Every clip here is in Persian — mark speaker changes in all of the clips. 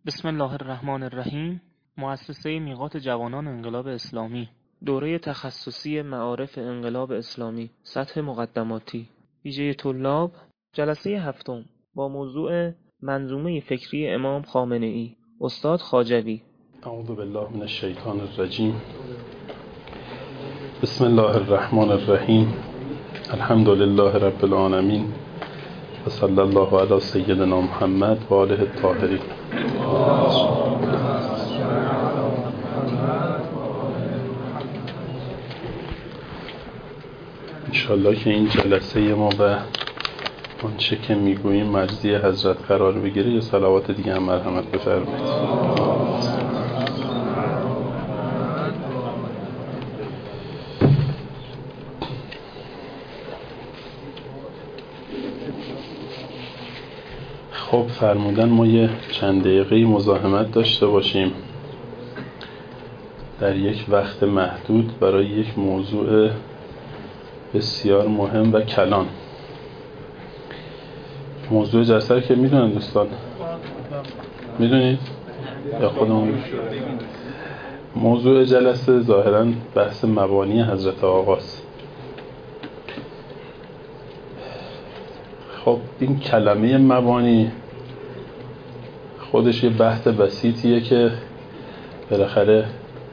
Speaker 1: بسم الله الرحمن الرحیم. مؤسسه میقات جوانان انقلاب اسلامی، دوره تخصصی معارف انقلاب اسلامی، سطح مقدماتی، ویژه طلاب، جلسه هفتم، با موضوع منظومه فکری امام خامنه ای، استاد خواجوی.
Speaker 2: اعوذ بالله من الشیطان الرجیم. بسم الله الرحمن الرحیم. الحمد لله رب العالمین و صلی الله علی سیدنا محمد و آله الطاهرین. انشالله که این جلسه ما و آنچه که میگوییم مرضی حضرت قرار بگیره. یه صلوات دیگه هم مرحمت بفرمایید. خب فرمودن ما یه چند دقیقه مزاحمت داشته باشیم در یک وقت محدود برای یک موضوع بسیار مهم و کلان. موضوع جلسه که میدونن دوستان؟ میدونید؟ یا خودمون؟ موضوع جلسه ظاهراً بحث مبانی حضرت آقاست. خب این کلمه مبانی خودش یه بحث بسیطیه که بالاخره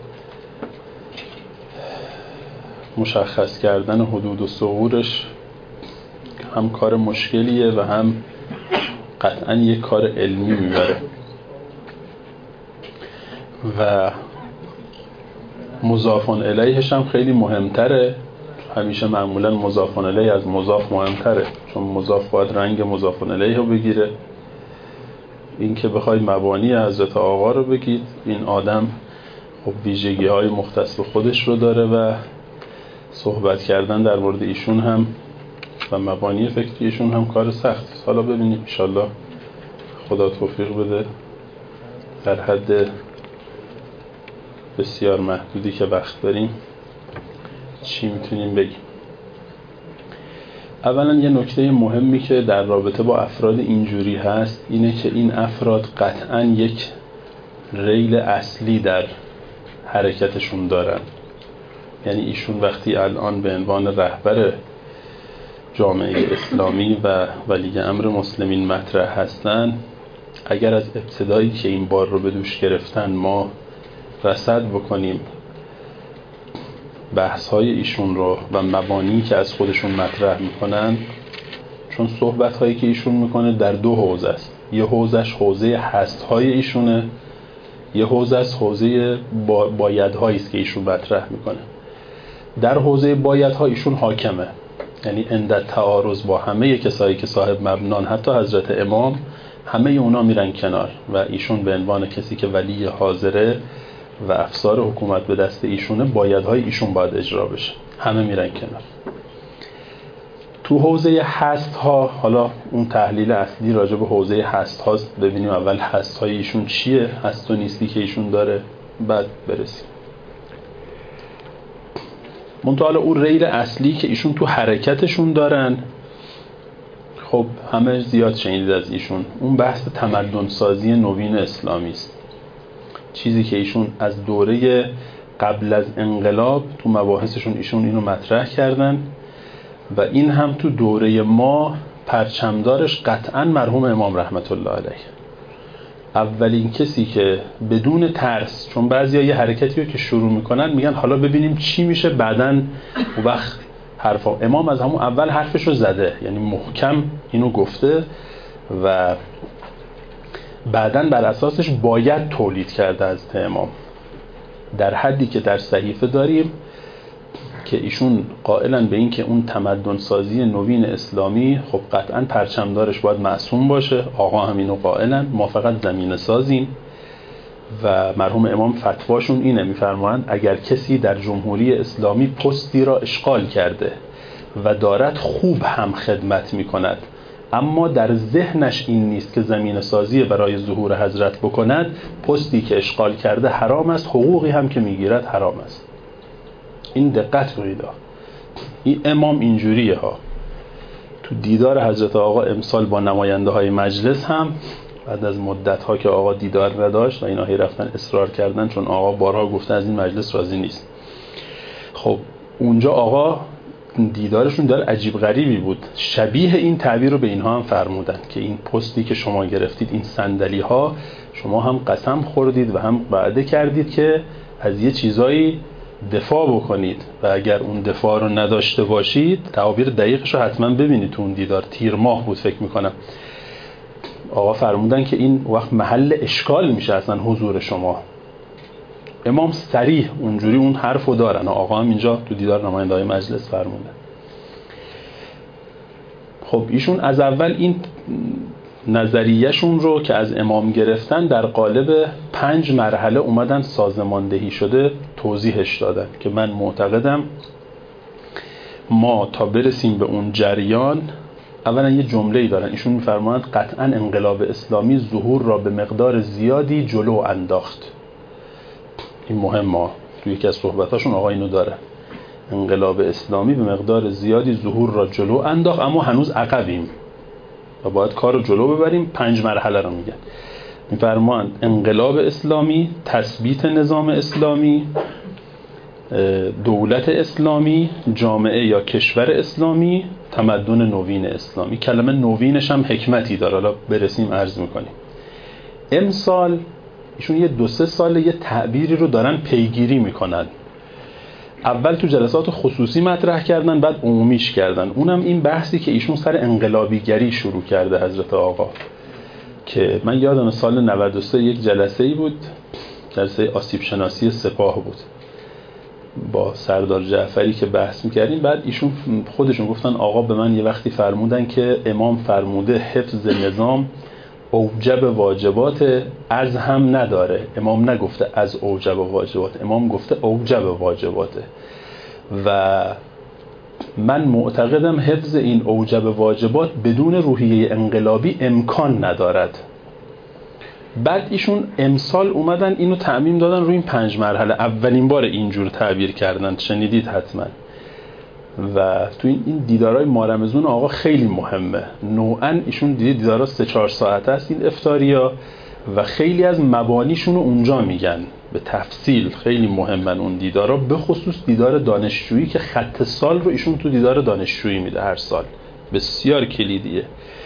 Speaker 2: مشخص کردن حدود و ثغورش هم کار مشکلیه و هم قطعا یک کار علمی میبره و مضاف الیهش هم خیلی مهمتره. همیشه معمولا مضاف الیه از مضاف مهمتره، چون مضاف باید رنگ مضاف الیه رو بگیره. این که بخوای مبانی حضرت آقا رو بگید، این آدم خب ویژگی های مختص به خودش رو داره و صحبت کردن در مورد ایشون هم و مبانی فکری ایشون هم کار سخت. حالا ببینیم انشالله خدا توفیق بده در حد بسیار محدودی که وقت داریم چی میتونیم بگیم. اولا یه نکته مهمی که در رابطه با افراد اینجوری هست اینه که این افراد قطعا یک ریل اصلی در حرکتشون دارن. یعنی ایشون وقتی الان به عنوان رهبر جامعه اسلامی و ولی امر مسلمین مطرح هستن، اگر از ابتدایی که این بار رو به دوش گرفتن ما رصد بکنیم بحث‌های ایشون رو و مبانی که از خودشون مطرح میکنن، چون صحبت‌هایی که ایشون میکنه در دو حوزه است. یه حوزش حوزه هست‌های ایشونه، یه حوزه از حوزه بایدهایی است که ایشون مطرح میکنه. در حوزه بایدها ایشون حاکمه، یعنی عند تعارض با همه کسایی که صاحب مبنان، حتی حضرت امام، همه اونا میرن کنار و ایشون به عنوان کسی که ولی حاضره و افسار حکومت به دست ایشونه، بایدهای ایشون باید اجرا بشه، همه میرن کنار. تو حوزه هست ها، حالا اون تحلیل اصلی راجع به حوزه هست هاست، ببینیم اول هست های ایشون چیه، هست و نیستی که ایشون داره، بعد برسیم. منتها حالا اون ریل اصلی که ایشون تو حرکتشون دارن، خب همه زیاد شنیدید از ایشون، اون بحث تمدن سازی نوین اسلامی است. چیزی که ایشون از دوره قبل از انقلاب تو مباحثشون ایشون اینو مطرح کردن و این هم تو دوره ما پرچمدارش قطعا مرحوم امام رحمت الله علیه. اولین کسی که بدون ترس، چون بعضیا یه حرکتی رو که شروع میکنن میگن حالا ببینیم چی میشه بعدن، و وقت حرفا، امام از همون اول حرفش رو زده، یعنی محکم اینو گفته و بعدن بر اساسش باید تولید کرده از امام، در حدی که در صحیفه داریم که ایشون قائلن به این که اون تمدن سازی نوین اسلامی خب قطعا پرچمدارش باید معصوم باشه. آقا هم اینو قائلن، ما فقط زمینه سازیم. و مرحوم امام فتواشون اینه، میفرمایند اگر کسی در جمهوری اسلامی پستی را اشغال کرده و دارد خوب هم خدمت میکند، اما در ذهنش این نیست که زمینه سازی برای ظهور حضرت بکند، پستی که اشغال کرده حرام است، حقوقی هم که میگیرد حرام است. این دقت کنید، این امام اینجوریه ها. تو دیدار حضرت آقا امسال با نماینده های مجلس هم بعد از مدت‌ها که آقا دیدار نداشت و اینا هی رفتن اصرار کردن، چون آقا بارها گفته از این مجلس راضی نیست. خب اونجا آقا دیدارشون داره عجیب غریبی بود، شبیه این تعبیر رو به اینها هم فرمودن که این پستی که شما گرفتید، این صندلی ها، شما هم قسم خوردید و هم وعده کردید که از یه چیزایی دفاع بکنید و اگر اون دفاع رو نداشته باشید، تعابیر دقیقش رو حتما ببینید تو اون دیدار، تیر ماه بود فکر میکنم، آقا فرمودن که این وقت محل اشکال میشه اصلا حضور شما. امام صریح اونجوری اون حرفو دارن، آقا هم اینجا تو دیدار نماینده‌های مجلس فرمودن. خب ایشون از اول این نظریه‌شون رو که از امام گرفتن در قالب 5 مرحله اومدن سازماندهی شده توضیحش دادن که من معتقدم ما تا برسیم به اون جریان، اولا یه جمله‌ای دارن ایشون می‌فرمایند قطعاً انقلاب اسلامی ظهور را به مقدار زیادی جلو انداخت. این مهمه، توی یکی از صحبتاشون آقا اینو داره، انقلاب اسلامی به مقدار زیادی ظهور را جلو انداخت، اما هنوز عقبیم و باید کار رو جلو ببریم. 5 مرحله رو میگن. میفرمایند انقلاب اسلامی، تثبیت نظام اسلامی، دولت اسلامی، جامعه یا کشور اسلامی، تمدن نوین اسلامی. کلمه نوینش هم حکمتی داره، حالا برسیم عرض میکنیم. امسال ایشون یه 2-3 ساله یه تعبیری رو دارن پیگیری میکنن. اول تو جلسات خصوصی مطرح کردن، بعد عمومیش کردن. اونم این بحثی که ایشون سر انقلابیگری شروع کرده حضرت آقا، که من یادم سال 93 یک جلسه‌ای بود، جلسه آسیب شناسی سپاه بود، با سردار جعفری که بحث میکردیم. بعد ایشون خودشون گفتن آقا به من یه وقتی فرمودن که امام فرموده حفظ نظام اوجب واجبات، از هم نداره. امام نگفته از اوجب واجبات، امام گفته اوجب واجباته و من معتقدم حفظ این اوجب واجبات بدون روحیه انقلابی امکان ندارد. بعد ایشون امسال اومدن اینو تعمیم دادن روی این 5 مرحله. اولین بار اینجور تعبیر کردن، شنیدید حتما. و تو این دیدارهای مارمزون آقا خیلی مهمه. نوعا ایشون دیدارها 3-4 ساعته است این افطاریا و خیلی از مبانیشون رو اونجا میگن به تفصیل. خیلی مهمن اون دیدارها، به خصوص دیدار دانشجویی که خط سال رو ایشون تو دیدار دانشجویی میده هر سال، بسیار کلیدیه.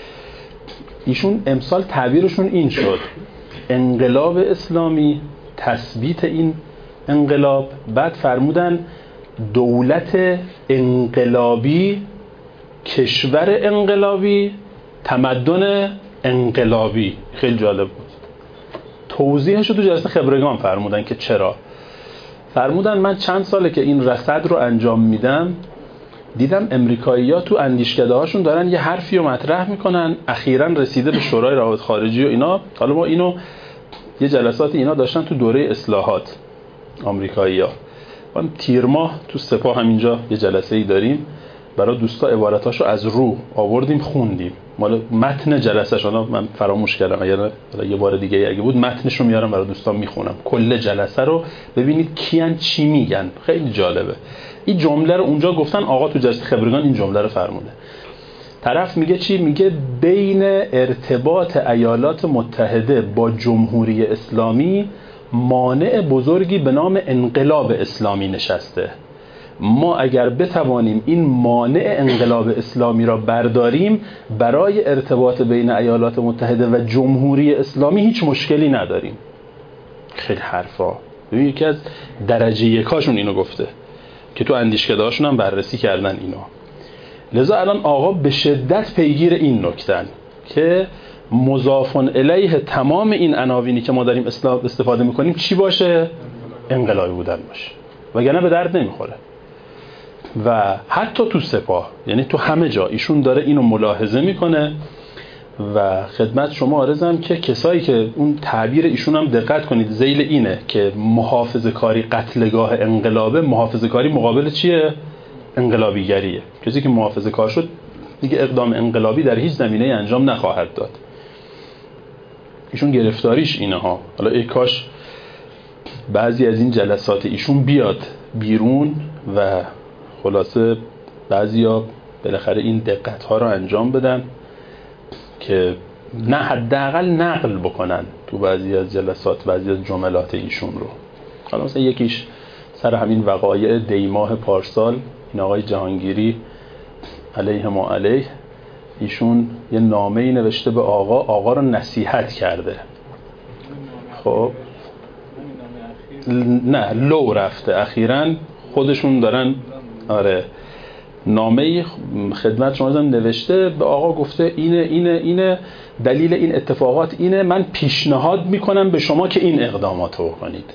Speaker 2: ایشون امسال تعبیرشون این شد: انقلاب اسلامی، تثبیت این انقلاب. بعد فرمودن دولت انقلابی، کشور انقلابی، تمدن انقلابی. خیلی جالب بود. توضیحش رو تو جلسه خبرگان فرمودن که چرا. فرمودن من چند ساله که این رصد رو انجام میدم، دیدم امریکایی‌ها تو اندیشکده هاشون دارن یه حرفی رو مطرح میکنن، اخیراً رسیده به شورای روابط خارجی و اینا. حالا ما اینو یه جلسات اینا داشتن تو دوره اصلاحات آمریکایی‌ها. من تیر ماه تو سپاه همینجا یه جلسه‌ای داریم، برای دوستا عبارتاشو از رو آوردیم خوندیم. مال متن جلسه‌ش من فراموش کردم، اگر یه بار دیگه اگه بود متنش رو میارم برای دوستان میخونم. کل جلسه رو ببینید کیان چی میگن، خیلی جالبه. این جمله رو اونجا گفتن، آقا تو جلسه خبرگان این جمله رو فرموده. طرف میگه چی؟ میگه بین ارتباط ایالات متحده با جمهوری اسلامی مانع بزرگی به نام انقلاب اسلامی نشسته. ما اگر بتوانیم این مانع انقلاب اسلامی را برداریم، برای ارتباط بین ایالات متحده و جمهوری اسلامی هیچ مشکلی نداریم. خیلی حرفا. ببین یکی از درجه یکاشون اینو گفته که تو اندیشکده هاشون هم بررسی کردن اینو. لذا الان آقا به شدت پیگیر این نکتن که مضاف الیه تمام این عناوینی که ما داریم استفاده میکنیم چی باشه؟ انقلابی بودن باشه، وگرنه به درد نمیخوره. و حتی تو سپاه، یعنی تو همه جا ایشون داره اینو ملاحظه میکنه. و خدمت شما عرضم که کسایی که اون تعبیر ایشون هم دقت کنید، ذیل اینه که محافظه کاری قتلگاه انقلابه. محافظه کاری مقابل چیه؟ انقلابیگریه. کسی که محافظه کار شد دیگه اقدام انقلابی در هیچ زمینه انجام نخواهد داد. ایشون گرفتاریش اینه ها. حالا ای کاش بعضی از این جلسات ایشون بیاد بیرون و خلاصه بعضیا بالاخره این دقت ها رو انجام بدن که نه حداقل نقل بکنن تو بعضی از جلسات بعضی از جملات ایشون رو. حالا مثلا یکیش سر همین وقایع دیماه پارسال، این آقای جهانگیری علیه ما علیه، ایشون یه نامه‌ای نوشته به آقا رو نصیحت کرده. خب نه لو رفته اخیراً خودشون دارن آره نامه‌ای خدمت شما نوشته به آقا، گفته اینه دلیل این اتفاقات اینه، من پیشنهاد میکنم به شما که این اقدامات رو بکنید.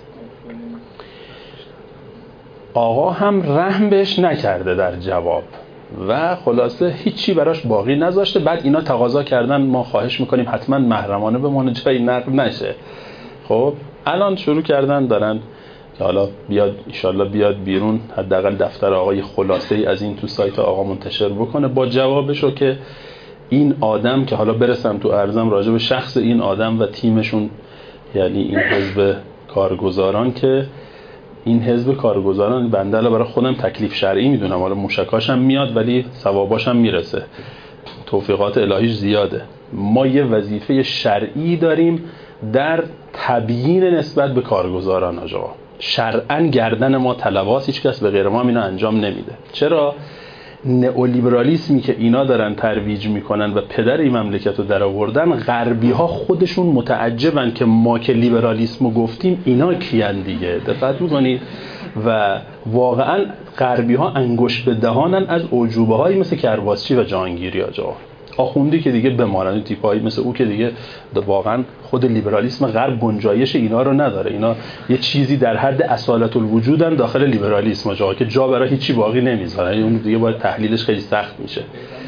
Speaker 2: آقا هم رحم بهش نکرده در جواب و خلاصه هیچی براش باقی نذاشته. بعد اینا تقاضا کردن ما خواهش میکنیم حتما محرمانه بمونه، جایی نقل نشه. خب الان شروع کردن دارن که حالا بیاد انشالله بیاد بیرون، حداقل دفتر آقای خلاصه ای از این تو سایت آقا منتشر بکنه با جوابشو که این آدم که حالا برسم تو عرضم راجع به شخص این آدم و تیمشون، یعنی این حزب کارگزاران، که این حزب کارگزاران بنده الان برای خودم تکلیف شرعی میدونم، حالا موشکاش هم میاد ولی ثواباش هم میرسه، توفیقات الهیش زیاده. ما یه وظیفه شرعی داریم در تبیین نسبت به کارگزاران. آقا شرعاً گردن ما طلباست، هیچ کس به غیر ما اینو انجام نمیده. چرا؟ نئولیبرالیسمی که اینا دارن ترویج میکنن و پدر این مملکت رو در آوردن، غربی ها خودشون متعجبن که ما که لیبرالیسمو گفتیم اینا کیان دیگه. دقت میکنید؟ و واقعا غربی ها انگشت به دهانن از اعجوبه هایی مثل کرباسچی و جهانگیری. آقا آخوندی که دیگه بمارن، تیپایی مثل او که دیگه واقعا خود لیبرالیسم غرب گنجایش اینا رو نداره. اینا یه چیزی در حد اصالت الوجودن داخل لیبرالیسم آقا که جا برای هیچی باقی نمیذارن. اون دیگه باید تحلیلش خیلی سخت میشه.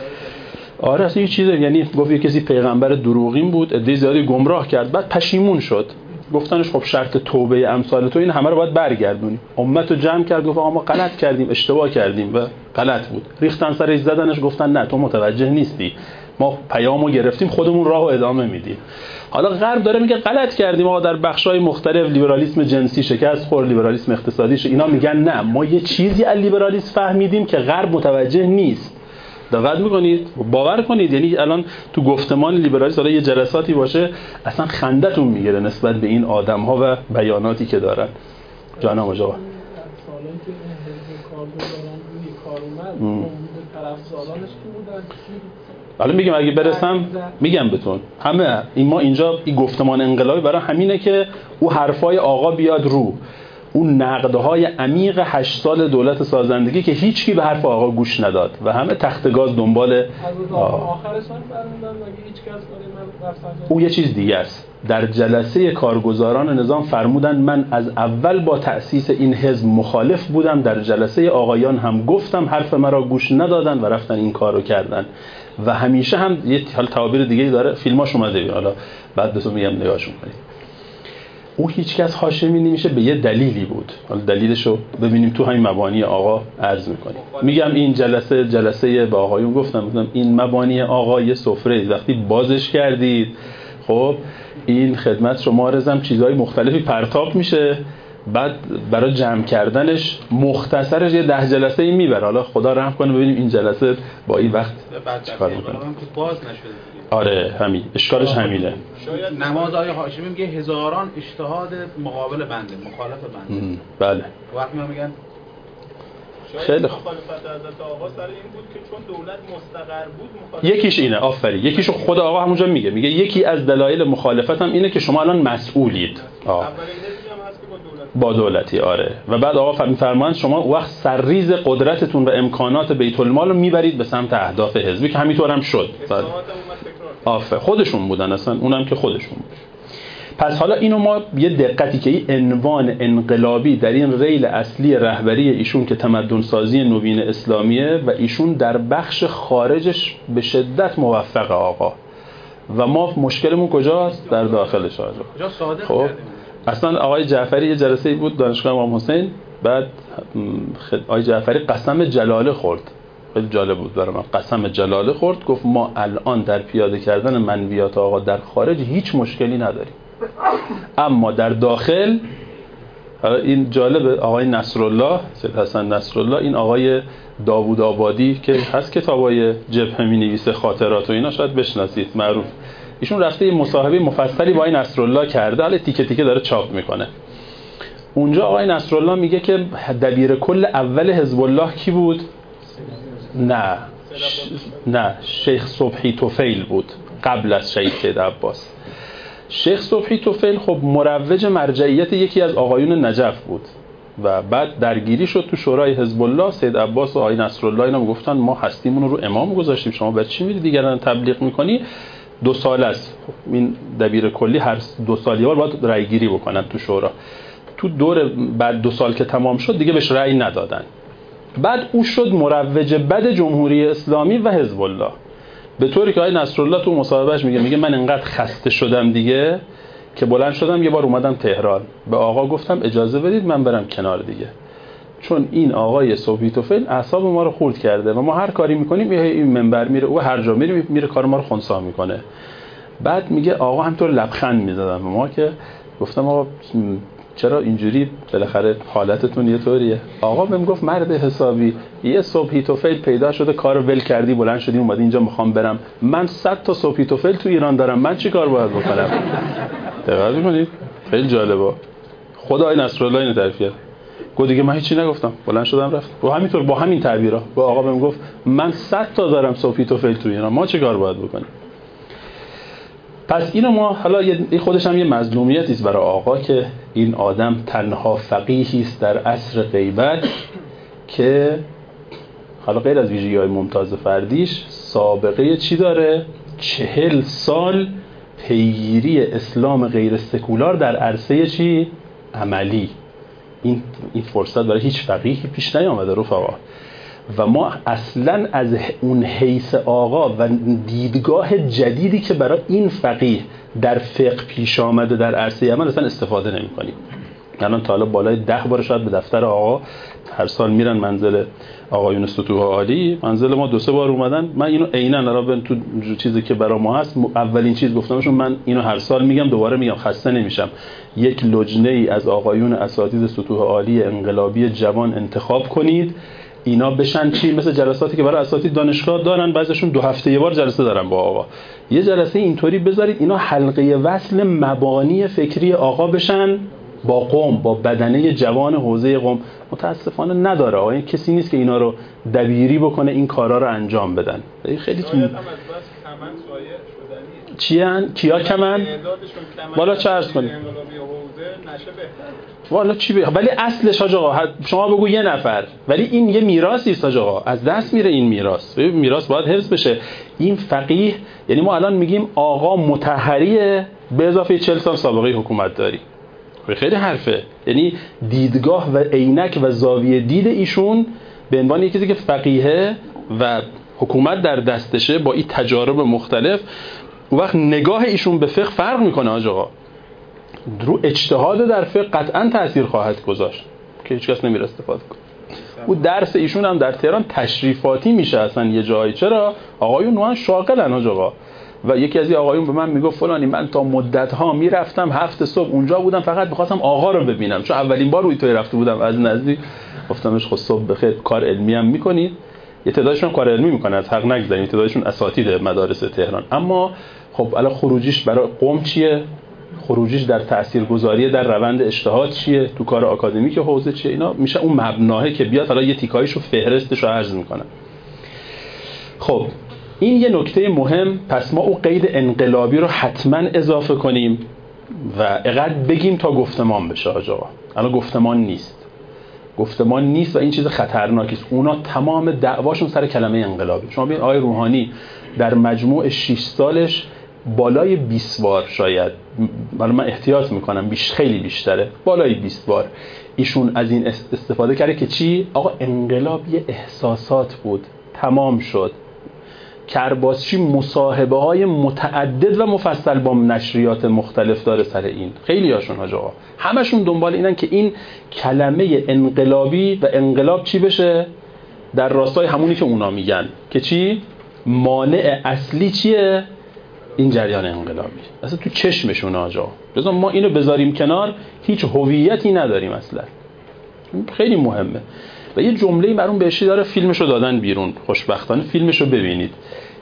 Speaker 2: آره اصلا یه چیزی، یعنی گفت یه کسی پیغمبر دروغین بود، عده زیادی گمراه کرد، بعد پشیمون شد. گفتنش خب شرط توبه امثال تو این همه رو باید برگردونی. امت رو جمع کرد، گفت آقا ما غلط کردیم، اشتباه کردیم و غلط بود. ریختن سرش، زدنش، گفتن نه تو متوجه نیستی، ما پیامو گرفتیم، خودمون راهو ادامه میدیم. حالا غرب داره میگه غلط کردیم، آقا در بخشای مختلف لیبرالیسم جنسی شکست خورد، لیبرالیسم اقتصادیش. اینا میگن نه ما یه چیزی از لیبرالیسم فهمیدیم که غرب متوجه نیست. دقت میکنید؟ باور کنید یعنی الان تو گفتمان لیبرالیسم حالا یه جلساتی باشه اصلا خندتون میگیره نسبت به این آدم‌ها و بیاناتی که دارن. جانم آقا
Speaker 3: سالن که حزب کارگزاران روی کار اومد، طرفدارانش کی بودن؟
Speaker 2: حالا میگم اگه برسم میگم بهتون. همه ما اینجا این گفتمان انقلابی برای همینه که او حرفای آقا بیاد رو اون نقدهای عمیق 8 سال دولت سازندگی که هیچکی به حرف آقا گوش نداد و همه تخت گاز دنبال
Speaker 3: آخرش هم فرمودن مگه هیچ کس من رفتن.
Speaker 2: او یه چیز دیگه است. در جلسه کارگزاران نظام فرمودن من از اول با تأسیس این حزب مخالف بودم، در جلسه آقایان هم گفتم، حرف مرا گوش ندادن و رفتن این کارو کردن. و همیشه هم یه حال تعابیر دیگه داره، فیلماش اومده حالا بعد بهتون میگم نگاهشون کنید. او هیچ کس هاشمی نمیشه به یه دلیلی بود. حالا دلیلشو ببینیم تو همین مبانی آقا عرض میکنیم. میگم این جلسه با آقایون گفتم این مبانی آقا یه سفره وقتی بازش کردید، خب این خدمت شما رزم چیزهای مختلفی پرتاب میشه، بعد برای جمع کردنش مختصرش یه 10 جلسه این میبره. حالا خدا رحم کنه ببینیم این جلسه با این وقت چیکار میکنه.
Speaker 4: باز نشده.
Speaker 2: آره همین اشکالش همینه.
Speaker 4: شاید نماز آقای هاشمی میگه هزاران اجتهاد مقابل بنده، مخالف بنده.
Speaker 2: بله.
Speaker 4: وقتی میگن
Speaker 2: خیلی خوب.
Speaker 5: مخالفت حضرت آقا سر این بود که چون دولت مستقر بود
Speaker 2: یکیش اینه. آفرین. یکیشو خود آقا همونجا میگه یکی از دلایل مخالفت هم اینه که شما الان مسئولید. با دولتی. آره. و بعد آقا میفرمایند شما وقت سرریز قدرتتون و امکانات بیت المال رو میبرید به سمت اهداف حزبی که همینطور هم شد. خودشون بودن اصلا، اونم که خودشون بود. پس حالا اینو ما یه دقتی که این عنوان انقلابی در این ریل اصلی رهبری ایشون که تمدن سازی نوین اسلامیه و ایشون در بخش خارجش به شدت موفق آقا و ما مشکلمون کجاست؟ در داخلش. خب اصلا آقای جعفری یه جلسه بود دانشگاه امام حسین، بعد آقای جعفری قسم جلاله خورد. خیلی جالب بود برای من. قسم جلاله خورد، گفت ما الان در پیاده کردن منویات آقا در خارج هیچ مشکلی نداریم، اما در داخل این جالب. آقای نصرالله، سید حسن نصرالله، این آقای داوود آبادی که هست کتابای جبهه می‌نویسه، خاطرات و اینا، شاید بشناسید، معروف. ایشون رفته یه مصاحبه مفصلی با آقای نصرالله کرده، حالا تیکه تیکه داره چاپ میکنه. اونجا آقای نصرالله میگه که دبیر کل اول حزب الله کی بود؟ نه شیخ صبحی طفیل بود قبل از شهید سید عباس. شیخ صبحی طفیل خب مروج مرجعیت یکی از آقایون نجف بود و بعد درگیری شد تو شورای حزب الله. سید عباس و آقای نصرالله اینا گفتن ما هستیمون رو امام گذاشتیم، شما بعد چی میری دیگران تبلیغ میکنی؟ 2 سال است این دبیر کلی هر 2 سال یه بار باید رأی گیری بکنن تو شورا. تو دور بعد 2 سال که تمام شد دیگه بهش رأی ندادن. بعد او شد مروج بد جمهوری اسلامی و حزب الله، به طوری که آقای نصرالله تو مصاحبهش میگه من انقدر خسته شدم دیگه که بلند شدم یه بار اومدم تهران، به آقا گفتم اجازه بدید من برم کنار دیگه، چون این آقای صبحی طفیل اعصاب ما رو خورد کرده و ما هر کاری میکنیم این منبر میره، او هر جا میره کار ما رو خنثی میکنه. بعد میگه آقا همینطور لبخند میزدن به ما که گفتم آقا چرا اینجوری بالاخره حالتتون یه طوریه؟ آقا بهم گفت مرد حسابی یه صبحی طفیل پیدا شده کارو ول کردی بلند شدی اومدی اینجا میخوام برم، من 100 تا صبحی طفیل تو ایران دارم، من چی کار باید بکنم؟ دقت می‌کنید؟ خیلی جالبه. خدای نصرالله اینو تعریف کرد. گفت دیگه من هیچی نگفتم، بلند شدم رفت. و همینطور با همین تعبیرا با آقا بهم گفت من 100 تا دارم صبحی طفیل تو ایران، ما چی کار باید بکنیم؟ پس اینو ما حالا این خودش هم یه مظلومیتی است برای آقا که این آدم تنها فقیهی است در عصر غیبت که حالا غیر از ویژگی‌های ممتاز فردیش سابقه چی داره؟ 40 سال پیگیری اسلام غیر سکولار در عرصه چی؟ عملی. این فرصت برای هیچ فقیهی پیش نیامده رفقا. و ما اصلا از اون حیث آقا و دیدگاه جدیدی که برای این فقیه در فقه پیش آمده در عرصه عمل اصلا استفاده نمی کنیم. الان تا حالا بالای 10 بار شاید به دفتر آقا هر سال میرن منزل آقایون سطوح عالی، منزل ما 2-3 بار اومدن. من اینو عیناً الان تو چیزی که برای ما هست اولین چیز گفتمشون، من اینو هر سال میگم دوباره میگم خسته نمیشم، یک لجنه ای از آقایون اساتید سطوح عالی انقلابی جوان انتخاب کنید، اینا بشن چی مثل جلساتی که برای اساتید دانشگاه دارن، بعضیشون 2 هفته یه بار جلسه دارن با آقا، یه جلسه اینطوری بذارید اینا حلقه وصل مبانی فکری آقا بشن با قم، با بدنه جوان حوزه قم. متاسفانه نداره آقا، این کسی نیست که اینا رو دبیری بکنه این کارا رو انجام بدن. خیلی کیا کمن؟ والا چه عرض کنیم والا چی ولی اصلش حاج آقا شما بگو یه نفر، ولی این یه میراثی است حاج آقا، از دست میره این میراث باید حفظ بشه. این فقیه یعنی ما الان میگیم آقا مطهریه به اضافه 40 سال سابقه حکومت داری، خیلی حرفه. یعنی دیدگاه و عینک و زاویه دید ایشون به عنوان یکی که فقیه و حکومت در دستشه با این تجارب مختلف، اون وقت نگاه ایشون به فقه فرق میکنه حاج آقا. رو اجتهاد در فقه قطعا تأثیر خواهد گذاشت که هیچ کس نمیره استفاده کنه. او درس ایشون هم در تهران تشریفاتی میشه اصلا یه جایی. چرا؟ آقایون نوان شاغلن حاج آقا. و یکی از این آقایون به من میگفت فلانی من تا مدت ها میرفتم 7 صبح اونجا بودم فقط می‌خواستم آقا رو ببینم، چون اولین بار روی توی رفته بودم از نزدیک. گفتمش خب صبح بخیر کار علمی هم میکنید، یه تعدادشون کار علمی میکنه از حق نگذارید، تعدادشون اساتید مدارس تهران، اما خب الان خروجیش برای قم چیه؟ خروجیش در تاثیرگذاری در روند اجتهاد چیه؟ تو کار آکادمیک حوزه چیه؟ اینا میشه اون مبناه که بیاد حالا یه تیکایشو فهرستشو عرض میکنم. خب این یه نکته مهم. پس ما اون قید انقلابی رو حتما اضافه کنیم و اقدر بگیم تا گفتمان بشه آقا. الان گفتمان نیست و این چیز خطرناکی است. اونا تمام دعواشون سر کلمه انقلابی. شما ببین آقای روحانی در مجموع 6 سالش بالای 20 بار شاید، ولی من احتیاط میکنم خیلی بیشتره، بالای 20 بار ایشون از این استفاده کرده که چی؟ آقا انقلاب یه احساسات بود، تمام شد. کرباسچی مصاحبه های متعدد و مفصل با نشریات مختلف داره سر این. خیلی هاشون حاج آقا همشون دنبال اینن که این کلمه انقلابی و انقلاب چی بشه؟ در راستای همونی که اونا میگن که چی؟ مانع اصلی چیه؟ این جریان انقلابی. اصلا تو چشمشون حاج آقا. لذا ما اینو بذاریم کنار، هیچ هویتی نداریم اصلا. خیلی مهمه. و یه جمله‌ای مرون بهشی داره، فیلمشو دادن بیرون، خوشبختانه فیلمشو ببینید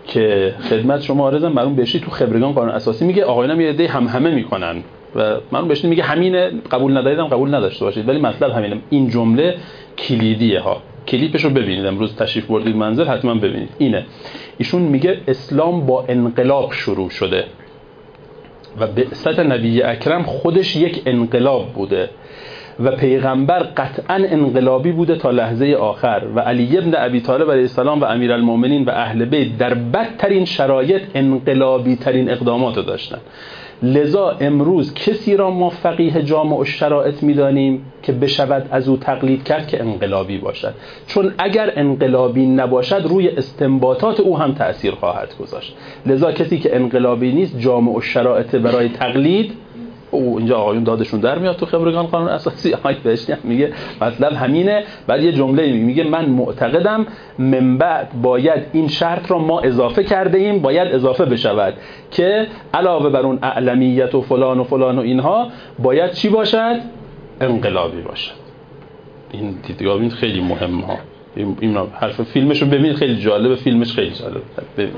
Speaker 2: که خدمت شما عرضم مرحوم بهشتی تو خبرگان قانون اساسی میگه آقایانم یه عده همه میکنن و مرحوم بهشتی میگه همینه، قبول نداریدم قبول نداشته باشید، ولی مطلب همینه. این جمله کلیدیه ها، کلیپشو ببینید، امروز تشریف بردید منزل حتما ببینید. اینه ایشون میگه اسلام با انقلاب شروع شده و بعثت نبی اکرم خودش یک انقلاب بوده و پیغمبر قطعا انقلابی بوده تا لحظه آخر و علی ابن ابی طالب علیه السلام و امیرالمومنین و اهل بیت در بدترین شرایط انقلابی ترین اقدامات داشتن. لذا امروز کسی را ما فقیه جامع الشرائط می‌دانیم که بشود از او تقلید کرد که انقلابی باشد، چون اگر انقلابی نباشد روی استنباطات او هم تأثیر خواهد گذاشت. لذا کسی که انقلابی نیست جامع الشرائط برای تقلید، او اینجا آقایون دادشون در میاد تو خبرگان قانون اساسی. آقای بهشتی میگه مطلب همینه. بعد یه جمله میگه من معتقدم من بعد باید این شرط را ما اضافه کرده ایم، باید اضافه بشود که علاوه بر اون اعلمیت و فلان و فلان و اینها باید چی باشد؟ انقلابی باشد. این دیدگاه این خیلی مهمه ها. این حرف فیلمش رو ببینید، خیلی جالبه، فیلمش خیلی جالبه. ببینید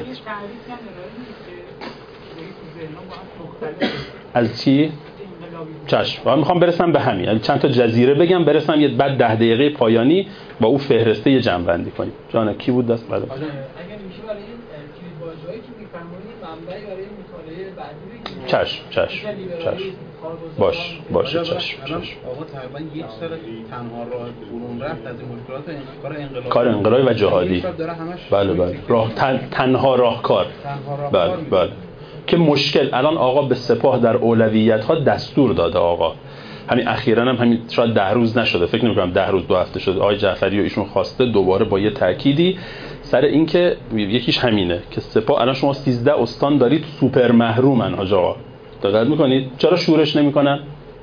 Speaker 2: از چی؟ چشم. من میخوام برسم به همین، یعنی چند تا جزیره بگم برسم، یه بعد 10 دقیقه پایانی با او فهرسته یه جمع‌بندی کنیم. جان کی بود دست بعد؟
Speaker 3: اگر میشه برای این کلیدواژه‌ای که میفهمونید منبعی برای مطالعه بعدی بگید.
Speaker 2: چشم. باشه چشم.
Speaker 4: آقا تقریبا یک سال تنها راه برون رفت از این مشکلات
Speaker 2: کار انقلابی و جهادی. بله. تنها راهکار. بله. که مشکل الان آقا به سپاه در اولویت ها دستور داده. آقا همین اخیراً هم همین شاید 10 روز نشده، فکر نمی‌کنم 10 روز 2 هفته شده، آقای جعفری و ایشون خواسته دوباره با یه تأکیدی سر این که یکیش همینه که سپاه الان شما 13 استان دارید سوپر محرومن. آقا دقت می‌کنید چرا شورش نمی‌کنن؟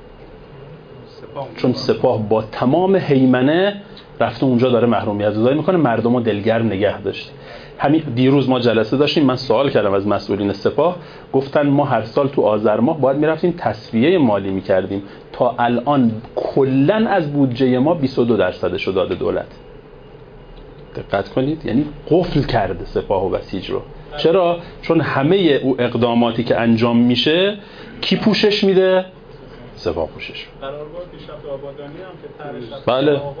Speaker 2: چون سپاه با تمام هیمنه رفته اونجا داره محرومیت زدایی میکنه، مردمو دلگرم نگه داشته. همین دیروز ما جلسه داشتیم، من سوال کردم از مسئولین سپاه، گفتن ما هر سال تو آذر ماه باید میرفتیم تصفیه مالی میکردیم، تا الان کلن از بودجه ما 22% رو داده دولت. دقت کنید، یعنی قفل کرده سپاه و بسیج رو. چرا؟ چون همه او اقداماتی که انجام میشه کی پوشش میده؟ سپاه پوشش.
Speaker 5: قرارگاه پیشرفت آبادانی هم که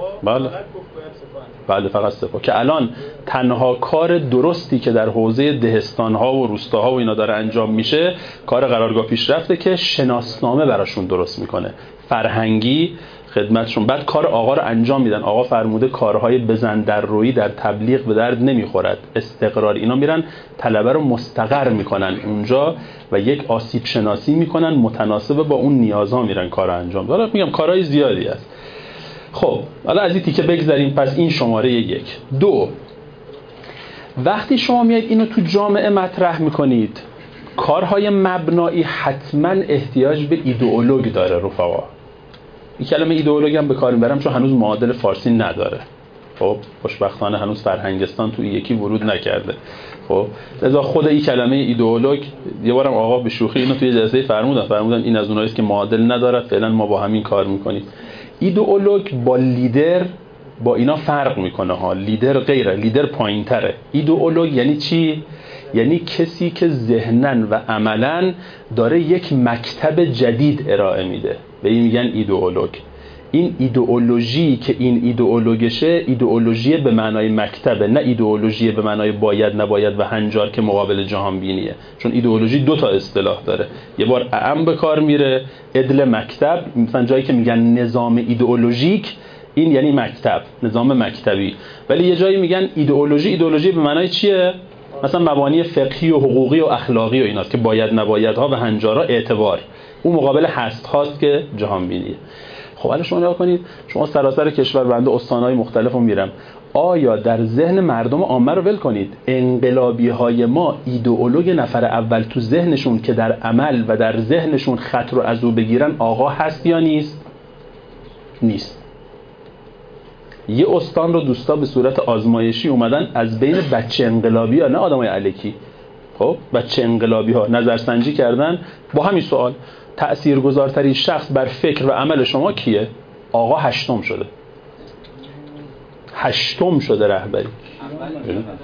Speaker 2: بله فقط سپاه که الان تنها کار درستی که در حوزه دهستان‌ها و روستاها و اینا داره انجام میشه کار قرارگاه پیشرفته که شناسنامه براشون درست میکنه، فرهنگی خدمتشون. بعد کار آقا رو انجام میدن. آقا فرموده کارهای بزن در رویی در تبلیغ به درد نمیخورد، استقرار. اینا میرن طلبه رو مستقر میکنن اونجا و یک آسیب شناسی میکنن متناسب با اون نیازها، میرن کار انجام. دارم میگم کارهای زیادی است. خب حالا از این تیکه بگذاریم. پس این شماره 1. 2 وقتی شما میایید اینو تو جامعه مطرح میکنید، کارهای مبنایی حتما احتیاج به ایدئولوگ داره رفقا. این کلمه ایدئولوگ هم به کار میبرم چون هنوز معادل فارسی نداره. خب خوشبختانه هنوز فرهنگستان تو یکی ورود نکرده. خب لذا خود این کلمه ایدئولوگ، یه بارم آقا به شوخی اینو توی جلسه فرمودن این از اوناییست که معادل نداره، فعلا ما با همین کار میکنیم. ایدئولوگ با لیدر با اینا فرق میکنه ها. لیدر غیره، لیدر پایینتره. ایدئولوگ یعنی چی؟ یعنی کسی که ذهناً و عملاً داره یک مکتب جدید ارائه میده، به این میگن ایدئولوگ. این ایدئولوژی که این ایدئولوگشه، ایدئولوژی به معنای مکتبه، نه ایدئولوژی به معنای باید نباید و هنجار که مقابل جهان بینیه. چون ایدئولوژی 2 تا اصطلاح داره، یه بار اعم به کار میره، عدل مکتب، مثلا جایی که میگن نظام ایدئولوژیک، این یعنی مکتب، نظام مکتبی. ولی یه جایی میگن ایدئولوژی به معنای چیه؟ مثلا مبانی فقهی و حقوقی و اخلاقی و ایناست که باید نبایدها و هنجارها اعتبار، اون مقابل هست هاست که جهان بینیه. خب حالا شما نگاه کنید، شما سراسر کشور بنده استان‌های مختلف رو میرم، آیا در ذهن مردم عامه رو ول کنید، انقلابی‌های ما ایدئولوگ نفر اول تو ذهنشون که در عمل و در ذهنشون خط رو از او بگیرن آقا هست یا نیست؟ نیست. یه استان رو دوستا به صورت آزمایشی اومدن از بین بچه انقلابی ها، نه آدمای الکی، خب بچه انقلابی ها نظرسنجی کردن با همین سوال تأثیرگذارترین شخص بر فکر و عمل شما کیه؟ آقا 8م شده. 8م شده رهبری.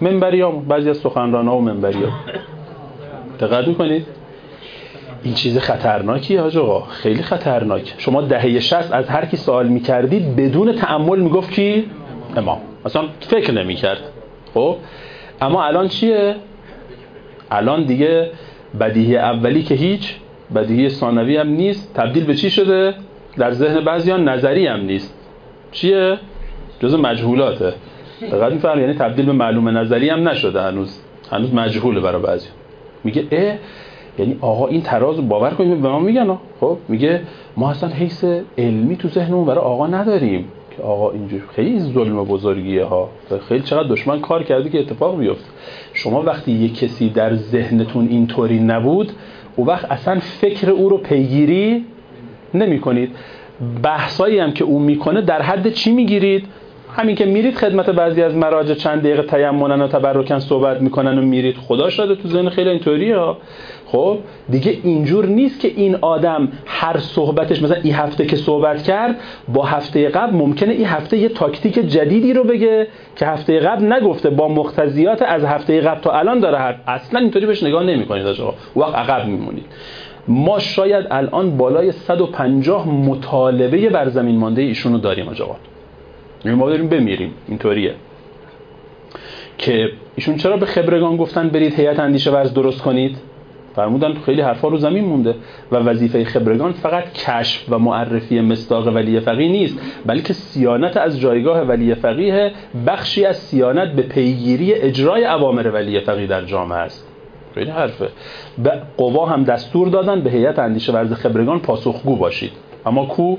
Speaker 2: منبریامون، بعضی از سخنران‌ها و منبری‌ها. دقت می‌کنید؟ این چیز خطرناکیه حاج آقا، خیلی خطرناک. شما دهه 60 از هر کی سوال می‌کردید بدون تأمل میگفت کی؟ امام. اصلا فکر نمی‌کرد. خب اما الان چیه؟ الان دیگه بدیهی اولی که هیچ، بدیهی ثانوی هم نیست، تبدیل به چی شده؟ در ذهن بعضیان نظری هم نیست. چیه؟ جزء مجهولاته. دقیق می‌فهمی؟ یعنی تبدیل به معلومه نظری هم نشده هنوز مجهوله برای بعضی. میگه یعنی آقا این تراز باور کنید به ما میگن خب میگه ما اصلا حیث علمی تو ذهنمون برای آقا نداریم که آقا اینجوری. خیلی ظلم بزرگیه ها، خیلی چقدر دشمن کار کرده که اتفاق بیفته. شما وقتی یک کسی در ذهنتون اینطوری نبود اون وقت اصلا فکر او رو پیگیری نمی کنید. بحثایی هم که اون میکنه در حد چی میگیرید؟ همین که میرید خدمت بعضی از مراجع چند دقیقه تیممن و تبرکن صحبت میکنن و میرید. خدا شاده تو ذهن خیلی اینطوریه ها. خب دیگه اینجور نیست که این آدم هر صحبتش مثلا این هفته که صحبت کرد با هفته قبل ممکنه این هفته یه تاکتیک جدیدی رو بگه که هفته قبل نگفته، با مقتضیات از هفته قبل تا الان داره اصلا اینطوری بهش نگاه نمی‌کنید آقا، وقت عقب میمونید. ما شاید الان بالای 150 مطالبه بر زمین مانده ایشونو داریم آقا. ما داریم بمیریم. اینطوریه که ایشون چرا به خبرگان گفتن برید هیئت اندیشه ورز درست کنید؟ فرمودن خیلی حرفا رو زمین مونده و وظیفه خبرگان فقط کشف و معرفی مصداق ولی فقیه نیست، بلکه صیانت از جایگاه ولی فقیه بخشی از صیانت به پیگیری اجرای اوامر ولی فقیه در جامعه است. خیلی حرفه. به قوا هم دستور دادن به هیئت اندیشه ورز خبرگان پاسخگو باشید. اما کو؟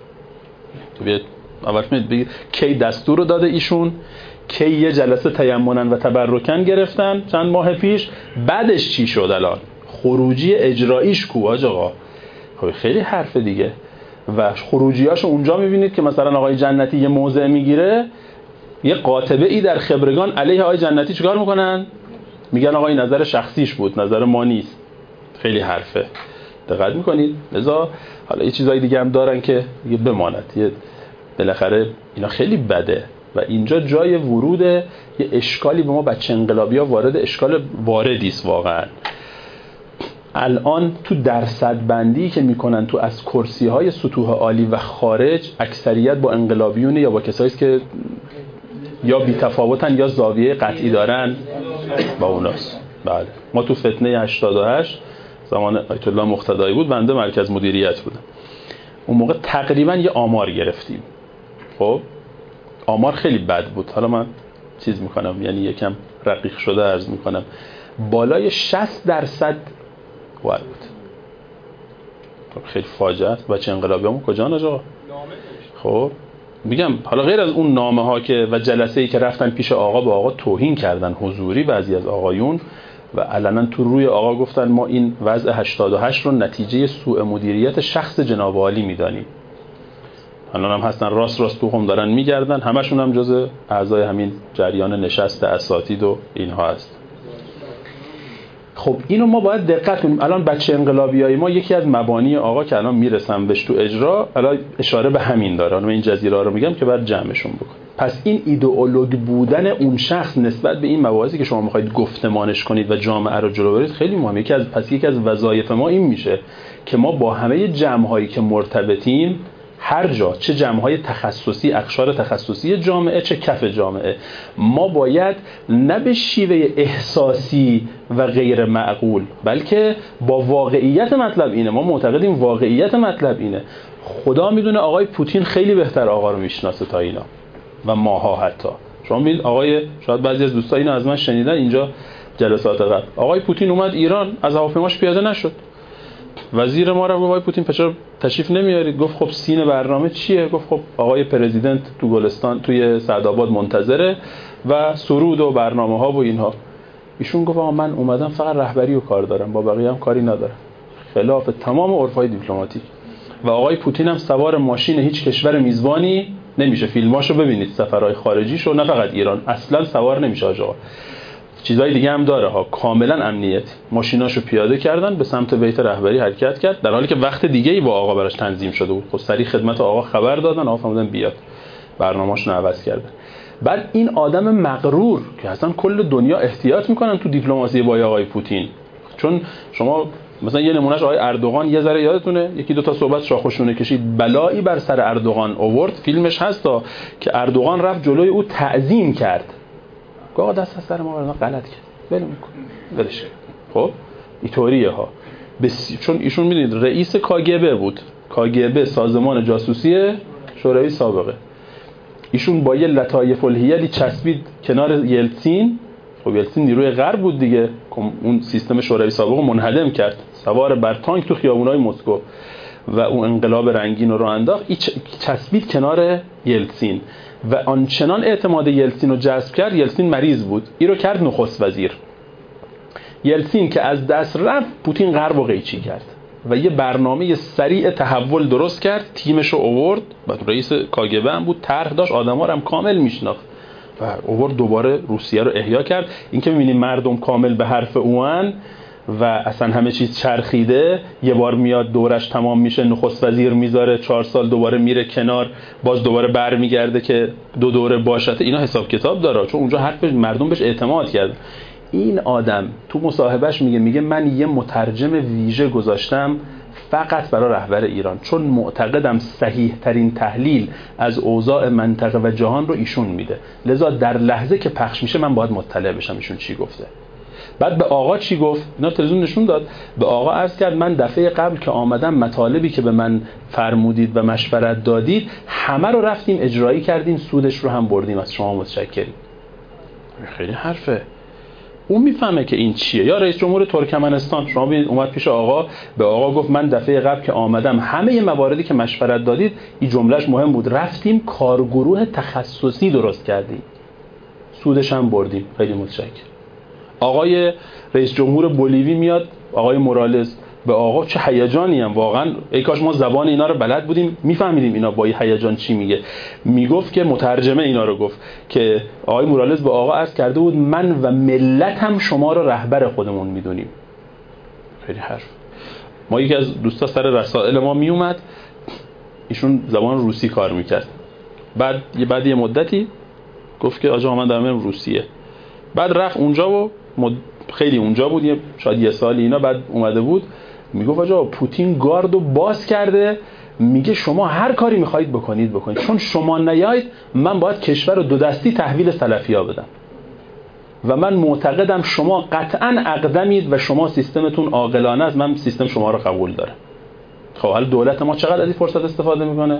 Speaker 2: اول بگید کی دستور رو داده ایشون، کی یه جلسه تیممن و تبرکن گرفتن چند ماه پیش، بعدش چی شد الان؟ خروجی اجراییش کو آقا؟ خب خیلی حرف دیگه. و خروجیاشو اونجا میبینید که مثلا آقای جنتی یه موضع میگیره، یه قاطبه ای در خبرگان علیه آقای جنتی چیکار میکنن؟ میگن آقا این نظر شخصیش بود، نظر ما نیست. خیلی حرفه. دقت میکنید؟ لذا حالا یه چیزای دیگه هم دارن که یه بماند، یه بالاخره اینا خیلی بده و اینجا جای ورود یه اشکالی به ما بچه انقلابی‌ها وارد اشکال واردی است واقعا. الان تو درصد بندی که میکنن تو از کرسی‌های سطوح عالی و خارج، اکثریت با انقلابیونه یا با کسایی که یا بی‌تفاوتن یا زاویه قطعی دارن با اوناست. بله ما تو فتنه 88 زمان آیت الله مقتدایی بود، بنده مرکز مدیریت بودم. اون موقع تقریبا یه آمار گرفتیم. خب آمار خیلی بد بود، حالا من چیز میکنم یعنی یکم رقیق شده عرض میکنم، بالای 60% وارد بود. خیلی فاجعه است. بچه انقلابیامون کجا آقا؟ خب میگم حالا غیر از اون نامه ها که و جلسه‌ای که رفتن پیش آقا با آقا توهین کردن حضوری بعضی از آقایون و علنا تو روی آقا گفتن ما این وضع 88 رو نتیجه سوء مدیریت شخص جناب عالی میدانیم. الان هم هستن راست تو هم دارن میگردن، همشون هم جز اعضای همین جریان نشست اساتید و اینها هست. خب اینو ما باید دقت کنیم. الان بچه انقلابیای ما یکی از مبانی آقا که الان میرسم بهش تو اجرا، الان اشاره به همین داره. من این جزیره رو میگم که بعد جمعشون بکن. پس این ایدئولوگ بودن اون شخص نسبت به این مباحثی که شما میخواید گفتمانش کنید و جامعه رو جلو برید خیلی مهمه. یکی از وظایف ما این میشه که ما با همه جمع‌هایی که مرتبطیم، هر جا چه جمع‌های تخصصی، اقشار تخصصی جامعه، چه کف جامعه، ما باید نه به شیوه احساسی و غیر معقول، بلکه با واقعیت مطلب اینه. ما معتقدیم واقعیت مطلب اینه. خدا میدونه آقای پوتین خیلی بهتر آقا رو میشناسه تا اینا و ماها. حتی شما میدید آقای، شاید بعضی از دوستان اینو از من شنیدن اینجا جلسات قبل، آقای پوتین اومد ایران از هواپیماش پیاده نشد. وزیر ما رو آقای پوتین چرا تشریف نمیارید؟ گفت خب سین برنامه چیه؟ گفت خب آقای پرزیدنت تو گلستان توی سعدآباد منتظره و سرود و برنامه‌ها و اینها. ایشون گفت آقا من اومدم فقط رهبری و کار دارم، با بقیه هم کاری ندارم، خلاف تمام عرفای دیپلماتیک. و آقای پوتین هم سوار ماشین هیچ کشور میزبانی نمیشه. فیلماشو ببینید، سفرهای خارجیشو، نه فقط ایران، اصلا سوار نمیشه آقا. چیزای دیگه هم داره ها، کاملا امنیتی. ماشیناشو پیاده کردن به سمت بیت رهبری حرکت کرد، در حالی که وقت دیگه‌ای با آقا براش تنظیم شده بود. خب سریع خدمت آقا خبر دادن، آقا فرمودن بیاد، برنامه‌اشون عوض کردن. بعد این آدم مغرور که اصلا کل دنیا احتیاط میکنن تو دیپلماسی با آقای پوتین، چون شما مثلا یه نمونهش آقای اردوغان یه ذره یادتونه یکی دو تا صحبت شاخوشونه کشید، بلایی بر سر اردوغان آورد، فیلمش هستا که اردوغان رفت جلوی او تعظیم کرد، آقا دست از سر ما برنا غلط کرد، ولش. خب اینطوریه ها، چون ایشون میدونید رئیس کاگبه بود، کاگبه سازمان جاسوسی شوروی سابقه، ایشون با یه لطایف الحیلی چسبید کنار یلتسین. خب یلتسین نیروی غرب بود دیگه، اون سیستم شوروی سابق منهدم کرد، سوار بر تانک تو خیابونای مسکو و اون انقلاب رنگین رو انداخت، چسبید کنار یلتسین و آنچنان اعتماد یلتسین رو جذب کرد، یلتسین مریض بود، این رو کرد نخست وزیر. یلتسین که از دست رفت، پوتین غرب رو قیچی کرد و یه برنامه سریع تحول درست کرد، تیمش رو آورد، بعد رئیس کاگبه هم بود، طرح داشت، آدما رو هم کامل میشناخت و آورد دوباره روسیه رو احیا کرد. این که می‌بینیم مردم کامل به حرف اون و اصلا همه چیز چرخیده، یه بار میاد دورش تمام میشه، نخست وزیر میذاره 4 سال، دوباره میره کنار، باز دوباره برمیگرده که 2 دوره باشته، اینا حساب کتاب داره، چون اونجا حرف مردم بهش اعتماد کردن. این آدم تو مصاحبهش میگه من یه مترجم ویژه گذاشتم فقط برای رهبر ایران، چون معتقدم صحیح ترین تحلیل از اوضاع منطقه و جهان رو ایشون میده، لذا در لحظه که پخش میشه من باید مطلع بشم ایشون چی گفته. بعد به آقا چی گفت؟ اینا تلویزیون نشون داد. به آقا عرض کرد من دفعه قبل که آمدم مطالبی که به من فرمودید و مشورت دادید همه رو رفتیم اجرایی کردیم، سودش رو هم بردیم، از شما متشکریم. خیلی حرفه. اون میفهمه که این چیه. یا رئیس جمهور ترکمنستان شما ببینید اومد پیش آقا، به آقا گفت من دفعه قبل که آمدم همه مواردی که مشورت دادید، این جملهش مهم بود، رفتیم کارگروه تخصصی درست کردیم، سودش هم بردیم. خیلی متشکرم. آقای رئیس جمهور بولیوی میاد، آقای مورالز، به آقا چه هیجانی هم واقعا، ای کاش ما زبان اینا رو بلد بودیم میفهمیدیم اینا با این هیجان چی میگه. میگفت که مترجمه اینا رو گفت که آقای مورالز به آقا عرض کرده بود من و ملت هم شما رو رهبر خودمون میدونیم. خیلی حرف. ما یکی از دوستا سر رسائل ما میومد، ایشون زبان روسی کار میکرد، بعد یه مدتی گفت که آجا من دارم روسیه، بعد رفت اونجا و خیلی اونجا بود، شاید یه سالی اینا، بعد اومده بود میگفت آجا پوتین گاردو باز کرده، میگه شما هر کاری میخواید بکنید چون شما نیاید من باید کشور رو 2 دستی تحویل سلفی‌ها بدم و من معتقدم شما قطعاً اقدمید و شما سیستمتون عاقلانه است، من سیستم شما رو قبول دارم. خب حالا دولت ما چقدر از این فرصت استفاده میکنه؟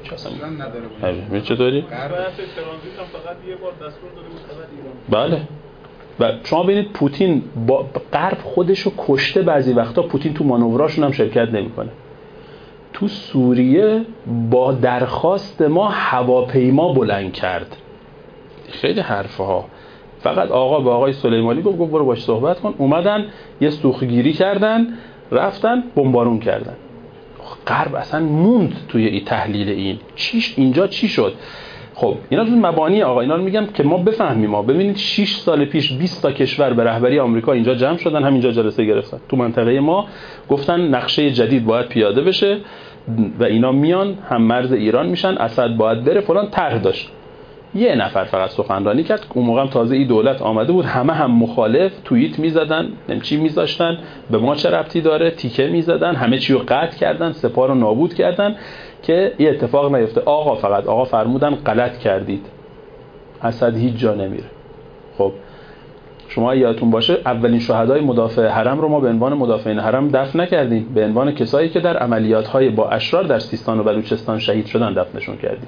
Speaker 2: نداره. چطوری؟
Speaker 5: بحث ترانزیت هم فقط یه بار دستور داده بود فقط ایران.
Speaker 2: بله. و شما ببینید پوتین با غرب خودش رو کشته، بعضی وقتا پوتین تو مانوراشون هم شرکت نمیکنه. تو سوریه با درخواست ما هواپیما بلند کرد. خیلی حرفه ها. فقط آقا به آقای سلیمانی گفت برو باش صحبت کن، اومدن یه سوختگیری کردن، رفتن بمبارون کردن. غرب اصلا موند توی این تحلیل این اینجا چی شد. خب اینا تو مبانی آقا، اینا رو میگم که ما بفهمیم. ما ببینید 6 سال پیش 20 تا کشور به رهبری آمریکا اینجا جمع شدن، همینجا جلسه گرفتن تو منطقه ما، گفتن نقشه جدید باید پیاده بشه و اینا میان هم مرز ایران میشن، اسد باید بره فلان، طرح داشت. یه نفر فقط سخنرانی کرد، اون موقع هم تازه این دولت آمده بود، هم مخالف توییت میزدن، نمیچی میذاشتن، به ما چه ربطی داره، تیکه میزدن، همه چی رو قطع کردن، سپاه رو نابود کردن که این اتفاق نیفته. آقا فرمودن غلط کردید، اسد هیچ جا نمیره. خب شما یادتون باشه اولین شهدای مدافع حرم رو ما به عنوان مدافعین حرم دفن نکردیم، به عنوان کسایی که در عملیات‌های با اشرار در سیستان و بلوچستان شهید شدن دفنشون کردیم.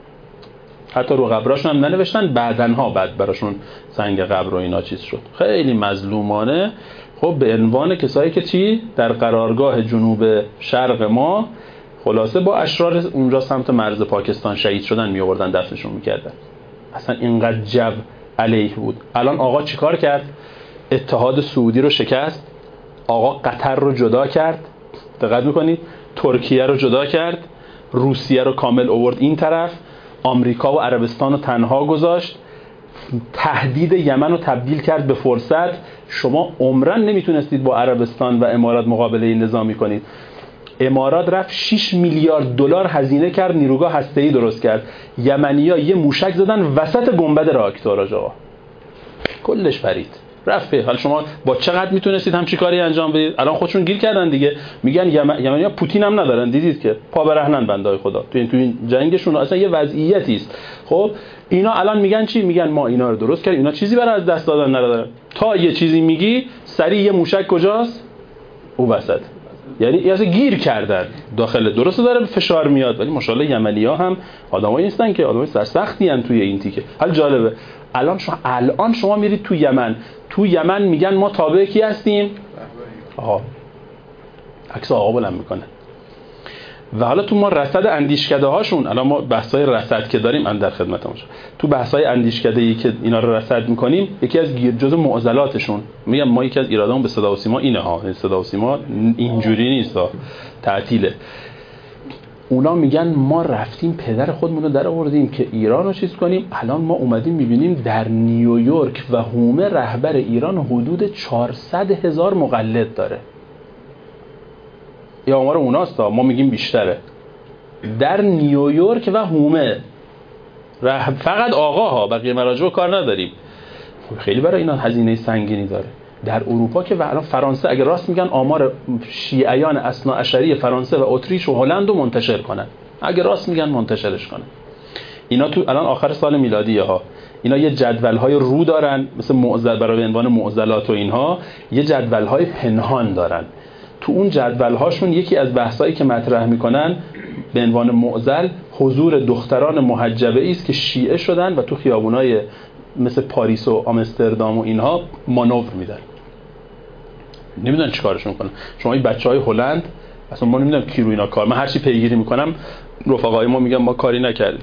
Speaker 2: حتی رو قبراشون هم ننوشتن، بعد براشون سنگ قبر و اینا چیز شد. خیلی مظلومانه. خب به عنوان کسایی که چی در قرارگاه جنوب شرق ما خلاصه با اشرار اونجا سمت مرز پاکستان شهید شدن می آوردن دفنشون میکردن. اصلا اینقدر جو علیه بود. الان آقا چیکار کرد؟ اتحاد سعودی رو شکست، آقا قطر رو جدا کرد، دقت میکنید، ترکیه رو جدا کرد، روسیه رو کامل آورد این طرف، آمریکا و عربستان رو تنها گذاشت، تهدید یمن رو تبدیل کرد به فرصت. شما عمرن نمیتونستید با عربستان و امارات مقابله نظامی کنید. امارات رفت 6 میلیارد دلار هزینه کرد نیروگاه هسته‌ای درست کرد. یمنی‌ها یه موشک زدن وسط گنبد راکتور آقا. کلش پرید. رفت. حالا شما با چقدر میتونستید همچین کاری انجام بدید؟ الان خودشون گیر کردن دیگه. میگن یمنی‌ها پوتین هم ندارن. دیدید که پا برهنن بندای خدا. تو این جنگشون اصلا یه وضعیتی است. خب اینا الان میگن چی؟ میگن ما اینا رو درست کردیم. اینا چیزی برای از دست دادن ندارن. تا یه چیزی میگی سریع یه موشک کجاست؟ او وسط. یعنی اصلا گیر کردن داخل. درسته داره فشار میاد ولی ماشاءالله یمنی‌ها هم آدمایی نیستن که آدمای سختی ان توی این تیکه. حالا جالبه الان شما میرید تو یمن میگن ما تابع کی هستیم؟ آقا عکس آقا بلند میکنه. و حالا تو ما رصد اندیشکده هاشون، الان ما بحثای رصد که داریم در خدمتمون، تو بحثای اندیشکده‌ای که اینا رو رصد میکنیم یکی از جزء معضلاتشون میگم ما یکی از ایرادامون به صدا و سیما اینه ها. صدا و سیما اینجوری نیست ها، تعطیله. اونا میگن ما رفتیم پدر خودمون رو در آوردیم که ایران رو چیز کنیم. الان ما اومدیم میبینیم در نیویورک و هومه رهبر ایران حدود 400,000 مقلد داره. یا آمار اوناست ها، ما میگیم بیشتره. در نیویورک و هومه فقط آقا ها، بقیه مراجع کار نداریم. خیلی برای اینا هزینه سنگینی داره. در اروپا که و الان فرانسه اگه راست میگن آمار شیعیان اثناعشری فرانسه و اتریش و هلند رو منتشر کنن، اگه راست میگن منتشرش کنن. اینا تو الان آخر سال میلادی ها اینا یه جدول‌های رو دارن، مثل معضل برای عنوان معضلات و اینها یه جدول‌های پنهان دارن. تو اون جدول‌هاشون یکی از بحثایی که مطرح میکنن به عنوان معضل حضور دختران محجبه است که شیعه شدن و تو خیابونای مثل پاریس و آمستردام و اینها مانور میدن. نمیدونن چیکارشون کنن. شما این بچهای هلند اصلا ما نمیدونم کی رو اینا کار، من هر چی پیگیری میکنم رفقای ما میگن ما کاری نکردیم.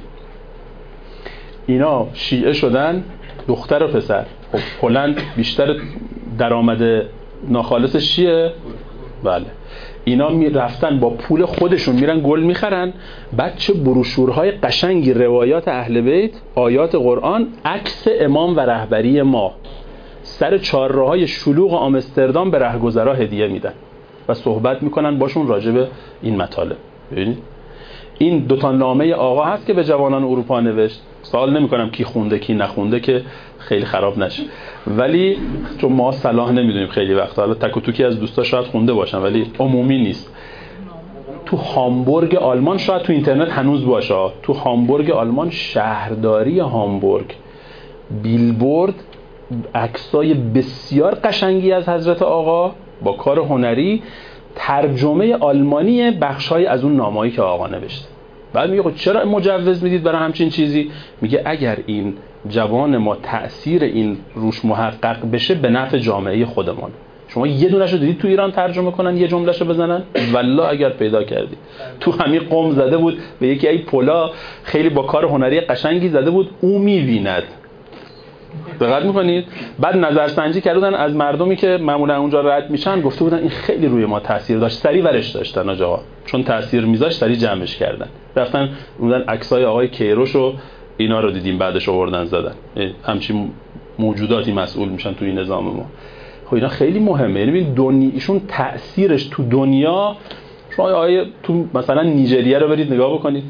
Speaker 2: اینا شیعه شدن، دختر و پسر. خب هلند بیشتر درآمد ناخالصش چیه؟ بله. اینا رفتن با پول خودشون میرن گل میخرن، بعد چه بروشورهای قشنگی، روایات اهل بیت، آیات قرآن، عکس امام و رهبری ما سر چهارراهای شلوغ آمستردام به رهگذرا هدیه میدن و صحبت میکنن باشون راجع به این مطالب. ببینید این دوتا نامه آقا هست که به جوانان اروپا نوشت. سوال نمیکنم کی خونده کی نخونده که خیلی خراب نشه، ولی چون ما صلاح نمیدونیم خیلی وقتا، حالا تک و توکی از دوستا شاید خونده باشن ولی عمومی نیست. تو هامبورگ آلمان، شاید تو اینترنت هنوز باشه، تو هامبورگ آلمان شهرداری هامبورگ بیلبورد عکسای بسیار قشنگی از حضرت آقا با کار هنری، ترجمه آلمانی بخش‌های از اون نامه‌ای که آقا نوشته. بعد میگه چرا مجوز میدید برای همچین چیزی؟ میگه اگر این جوان ما تأثیر این روش محقق بشه به نفع جامعه خودمان. شما یه دونه‌شو دیدید تو ایران ترجمه کنن یه جمله‌شو بزنن؟ والله اگر پیدا کردی. تو همین قم زده بود به یکی ای پلا خیلی با کار هنری قشنگی زده بود او می‌بیند. دقت می‌کنید؟ بعد نظرسنجی کردن از مردمی که معمولا اونجا رد میشن، گفته بودن این خیلی روی ما تاثیر داشت، سری ورش داشتن آقا، چون تاثیر میذاشت سری جمعش کردن، رفتن اونن عکسای آقای کیروش و اینا رو دیدیم بعدش آوردن زدن. همچین موجوداتی مسئول میشن توی نظام ما. خب اینا خیلی مهمه. یعنی ببین ایشون تاثیرش تو دنیا، شما آیه تو مثلا نیجریه رو برید نگاه بکنید،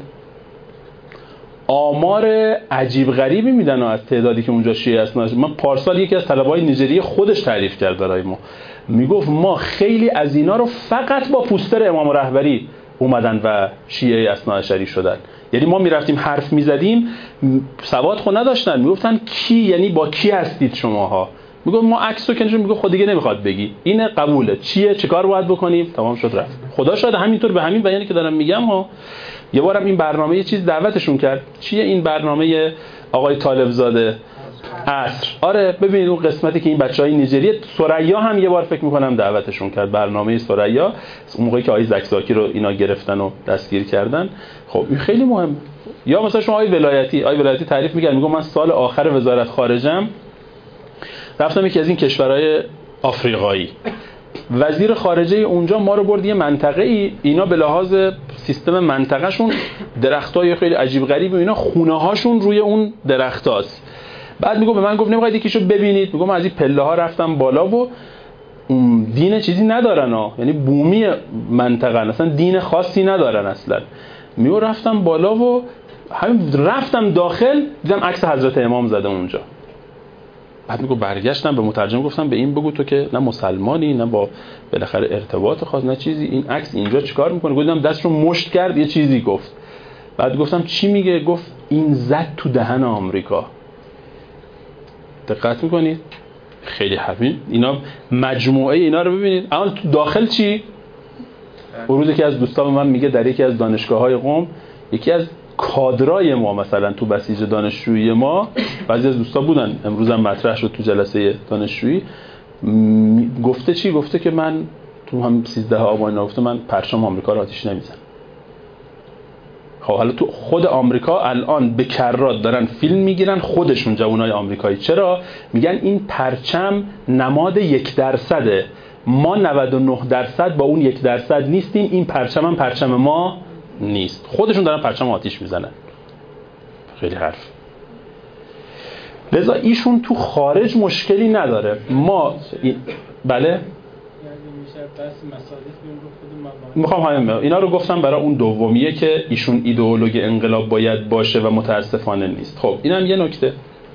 Speaker 2: آمار عجیب غریبی میدن از تعدادی که اونجا شیعه هستن. من پارسال یکی از طلبه‌های نیجریه خودش تعریف کرد برای ما، میگفت ما خیلی از اینا رو فقط با پوستر امام رهبری اومدن و شیعه اثناعشری شدن. یعنی ما میرفتیم حرف میزدیم سواد خود نداشتن، میگفتن کی، یعنی با کی هستید شماها؟ میگفت ما عکسو که نشون، میگفت خود دیگه نمیخواد بگی این قبوله، چیه چیکار باید بکنیم، تمام شد رفت. خدا شاید همینطور به همین بیانی که دارم میگم ها. یه بارم این برنامه یه چیز دعوتشون کرد، چیه این برنامه آقای طالب زاده عصر؟ آره ببینید اون قسمتی که این بچهای نیجریه، ثریا هم یه بار فکر میکنم دعوتشون کرد، برنامه ثریا، اون موقعی که آقای زکزاکی رو اینا گرفتن و دستگیر کردن. خب این خیلی مهم. یا مثلا شما آقای ولایتی تعریف میگن، میگم من سال آخر وزارت خارجم رفتم یکی از این کشورهای آفریقایی، وزیر خارجه اونجا ما رو برد یه منطقه ای، اینا به لحاظ سیستم منطقهشون درختای خیلی عجیب غریب و اینا خونه هاشون روی اون درختاست. بعد میگم به من گفت نمیخواید یکیشو ببینید؟ میگم از این پله ها رفتم بالا و دین چیزی ندارن ها، یعنی بومی منطقه اصلا دین خاصی ندارن اصلا. میو رفتم بالا و همین رفتم داخل دیدم عکس حضرت امام زده اونجا. بعد میگم برگشتم به مترجم گفتم به این بگو تو که نه مسلمانی نه با بالاخره ارتباط خاص نه چیزی، این عکس اینجا چیکار میکنه؟ گفتم دست رو مشت کرد یه چیزی گفت. بعد گفتم چی میگه؟ گفت این زد تو دهن آمریکا. دقت میکنید؟ خیلی حرفی اینا، مجموعه اینا رو ببینید. اما تو داخل چی؟ روز یکی از دوستان من میگه در یکی از دانشگاه‌های قم یکی از کادرای ما مثلا تو بسیج دانشجویی ما، بعضی از دوستا بودن امروز هم مطرح شد تو جلسه دانشجویی، گفته چی؟ گفته که من تو هم 13 آبان گفته من پرچم آمریکا رو آتیش نمیزنم. خب حالا تو خود آمریکا الان به کرات دارن فیلم میگیرن خودشون جوانای آمریکایی. چرا؟ میگن این پرچم نماد 1%، ما 99% با اون 1% نیستیم، این پرچم هم پرچم ما نیست. خودشون دارن پرچم آتیش میزنن. خیلی حرف. لذا ایشون تو خارج مشکلی نداره. ما بله میخوام همین اینا رو گفتم برای اون دومیه که ایشون ایدئولوژی انقلاب باید باشه و متاسفانه نیست. خب اینم یه نکته.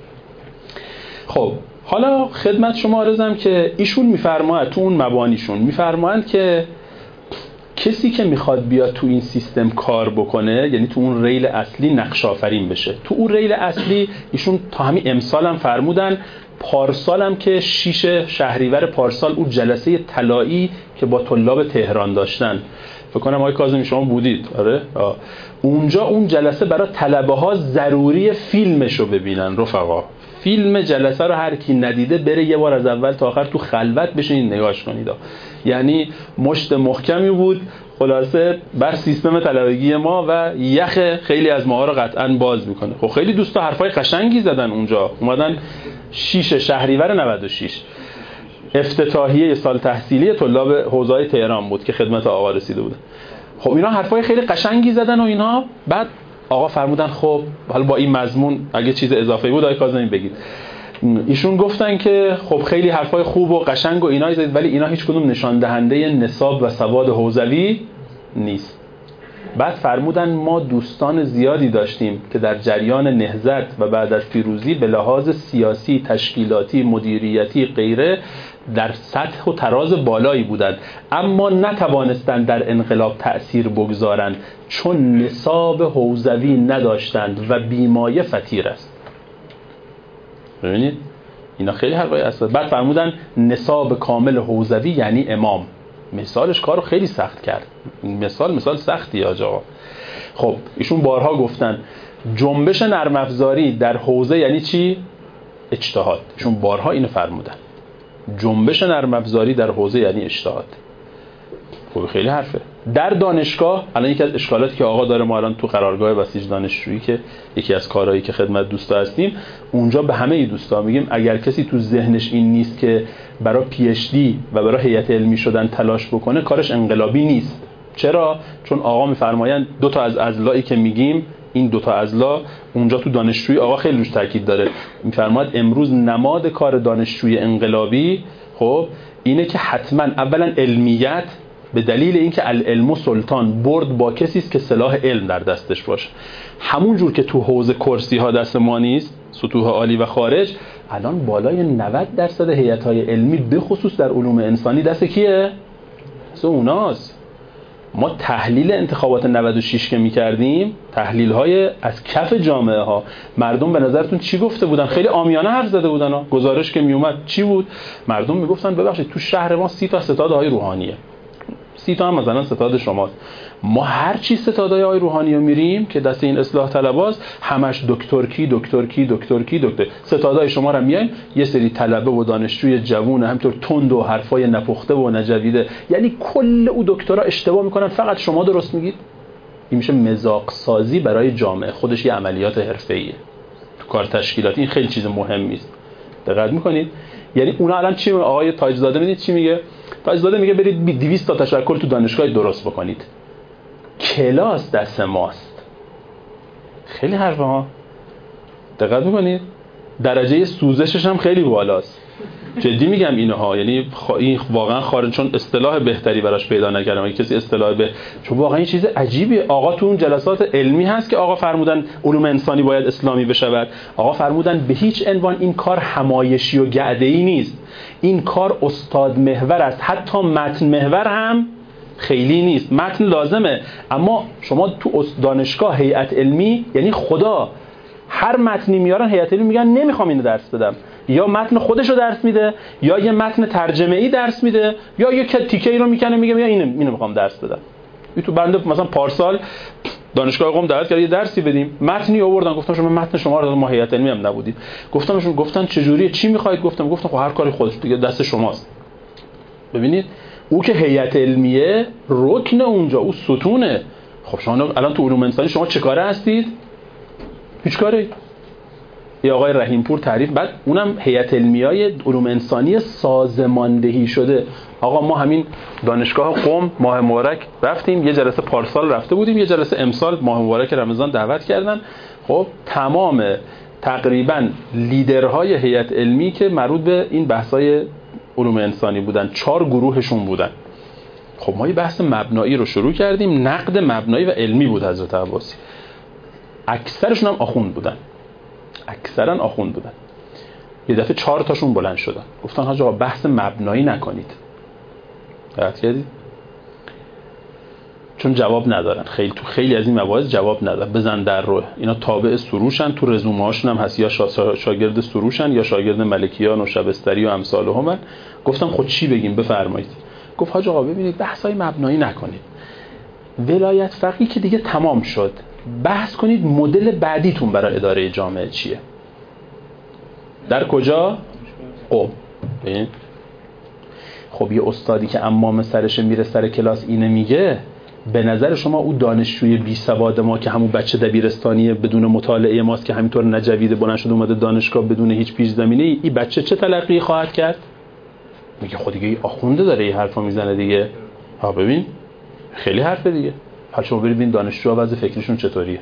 Speaker 2: خب حالا خدمت شما عرضم که ایشون میفرماید تو اون مبانیشون میفرمایند که کسی که میخواد بیاد تو این سیستم کار بکنه، یعنی تو اون ریل اصلی نقش آفرین بشه. تو اون ریل اصلی ایشون تا همین امسال هم فرمودن، پارسال هم که 6 شهریور پارسال اون جلسه طلایی که با طلاب تهران داشتن، فکر کنم آقای کاظمی شما بودید، آره اونجا اون جلسه برای طلبه ها ضروری فیلمشو ببینن. رفقا فیلم جلسه رو هر کی ندیده بره یه بار از اول تا آخر تو خلوت بشینید نگاش کنید. یعنی مشت محکمی بود خلاصه بر سیستم طلبگی ما و یخ خیلی از ماها رو قطعاً باز میکنه. خب خیلی دوستا حرفای قشنگی زدن اونجا. اومدن 6 شهریور 96 افتتاحیه سال تحصیلی طلاب حوزه‌های تهران بود که خدمت آقا رسیده بود. خب اینا حرفای خیلی قشنگی زدن و اینا. بعد آقا فرمودن خب حالا با این مضمون اگه چیز اضافه‌ای بود آقای کاظمی بگید. ایشون گفتن که خب خیلی حرفای خوب و قشنگ و اینا زدید ولی اینا هیچ کدوم نشان دهنده نصاب و سواد حوزوی نیست. بعد فرمودن ما دوستان زیادی داشتیم که در جریان نهضت و بعد از پیروزی به لحاظ سیاسی، تشکیلاتی، مدیریتی غیره در سطح و تراز بالایی بودند، اما نتوانستند در انقلاب تأثیر بگذارند چون نصاب حوزوی نداشتند و بیمایه فطیر است. ببینید اینا خیلی حرفای اساس. بعد فرمودن نصاب کامل حوزوی یعنی امام. مثالش کارو خیلی سخت کرد. مثال سختی آقا. خب ایشون بارها گفتن جنبش نرم افزاری در حوزه یعنی چی؟ اجتهاد. ایشون بارها اینو فرمودن. جنبش نرم افزاری در حوزه یعنی اجتهاد. خب خیلی حرفه. در دانشگاه الان یکی از اشکالاتی که آقا داره، ما الان تو قرارگاه بسیج دانشجویی که یکی از کارهایی که خدمت دوستا هستیم اونجا به همه دوستا میگیم اگر کسی تو ذهنش این نیست که برای پی اچ دی و برای هیئت علمی شدن تلاش بکنه کارش انقلابی نیست. چرا؟ چون آقا میفرمایند دو تا از اضلاعی که میگیم این دو تا اضلاع اونجا تو دانشجویی آقا خیلی روش تاکید داره. میفرماید امروز نماد کار دانشجوی انقلابی خب اینه که حتما اولا علمیت، به دلیل اینکه العلم سلطان، برد با کسی است که سلاح علم در دستش باشه. همون جور که تو حوزه کرسی ها دست ما نیست، سطوح عالی و خارج، الان بالای 90% هیئت‌های علمی به خصوص در علوم انسانی دست کیه؟ دست اوناست. ما تحلیل انتخابات 96 که می‌کردیم، تحلیل‌های از کف جامعه ها، مردم به نظرتون چی گفته بودن؟ خیلی عامیانه حرف زده بودن ها. گزارش که میومد چی بود؟ مردم میگفتن ببخشید تو شهر ما 30 تا ستادهای روحانیه. 30 تا هم مثلا ستاد شماست. ما هر چی ستادهای آقای روحانی رو میریم که دست این اصلاح طلباست همش دکتر. ستادهای شما رو میایم یه سری طلبه و دانشجوی جوون همینطور تند و حرفای نپخته و نجویده، یعنی کل او دکترا اشتباه میکنن فقط شما درست میگید. این میشه مذاق سازی برای جامعه. خودش یه عملیات حرفه‌ایه تو کار تشکیلاتی. این خیلی چیز مهمی است. دقت میکنید؟ یعنی اونا الان چی آقای تاجزاده میدید چی میگه؟ تاجزاده میگه برید 200 تا تشکل تو دانشگاه درست بکنید. کلاس دست ماست. خیلی حرفه ها. دقت میکنید؟ درجه سوزشش هم خیلی بالاست. جدی میگم اینها، یعنی این واقعا خارج، چون اصطلاح بهتری براش پیدا نکردم. اگه کسی اصطلاح چون واقعا این چیز عجیبیه. آقا تو اون جلسات علمی هست که آقا فرمودن علوم انسانی باید اسلامی بشود، آقا فرمودن به هیچ عنوان این کار حمایشی و گعده‌ای نیست، این کار استاد محور است، حتی متن محور هم خیلی نیست. متن لازمه، اما شما تو دانشگاه هیئت علمی، یعنی خدا هر متنی میارن هیئت علمی میگن نمیخوام اینو درس بدم، یا متن خودشو درس میده، یا یه متن ترجمه ای درس میده، یا یه تیکه ای رو میکنه میگه اینو میخوام درس بدم. تو بنده مثلا پارسال دانشگاه قم دعوت کرد یه درسی بدیم، متنی آوردن، گفتم شما متن شما رو ما هیئت علمی هم نبودید، گفتن چجوریه، چی میخواید؟ گفتم خب هر کاری خودش دیگه دست شماست. ببینید او که هیئت علمیه رکن اونجا، او ستونه. خب شما الان تو علوم انسانی شما چه کاره هستید؟ هیچ کاری. یه آقای رحیم پور تعریف، بعد اونم هیئت علمیای علوم انسانی سازماندهی شده. آقا ما همین دانشگاه قم ماه مبارک رفتیم، یه جلسه پارسال رفته بودیم، یه جلسه امسال ماه مبارک رمضان دعوت کردن. خب تمام تقریبا لیدرهای هیئت علمی که مربوط به این بحث‌های علوم انسانی بودن، 4 گروهشون بودن. خب ما یه بحث مبنایی رو شروع کردیم، نقد مبنایی و علمی بود حضرت عباسی. اکثرشون هم آخوند بودن، اکثرا آخوند بودن. یه دفعه 4 تاشون بلند شدن گفتن حاج آقا بحث مبنایی نکنید. دقت کردید؟ چون جواب ندارن، خیلی از این مباحث جواب ندارن. بزن در رو، اینا تابع سروشن، تو رزومه هاشون هم هست یا شاگرد سروشن یا شاگرد ملکیان و شبستری و امثال همن. گفتم خود چی بگیم بفرمایید. گفت حاج آقا ببینید بحثای مبنایی نکنید، ولایت فقیه که دیگه تمام شد، بحث کنید مدل بعدیتون برای اداره جامعه چیه. در کجا؟ قم. خب یه استادی که امام سرش میره سر کلاس اینه میگه، به نظر شما او دانشجوی بی سواد ما که همون بچه دبیرستانی بدون مطالعه ماست که همینطور نجوید بلند شده اومده دانشگاه بدون هیچ پیش زمینه، این بچه چه تلقی خواهد کرد؟ میگه خود دیگه آخونده داره این حرفا میزنه دیگه. ها ببین خیلی حرفه دیگه. حالا شما برید ببین دانشجوها وضع فکریشون چطوریه.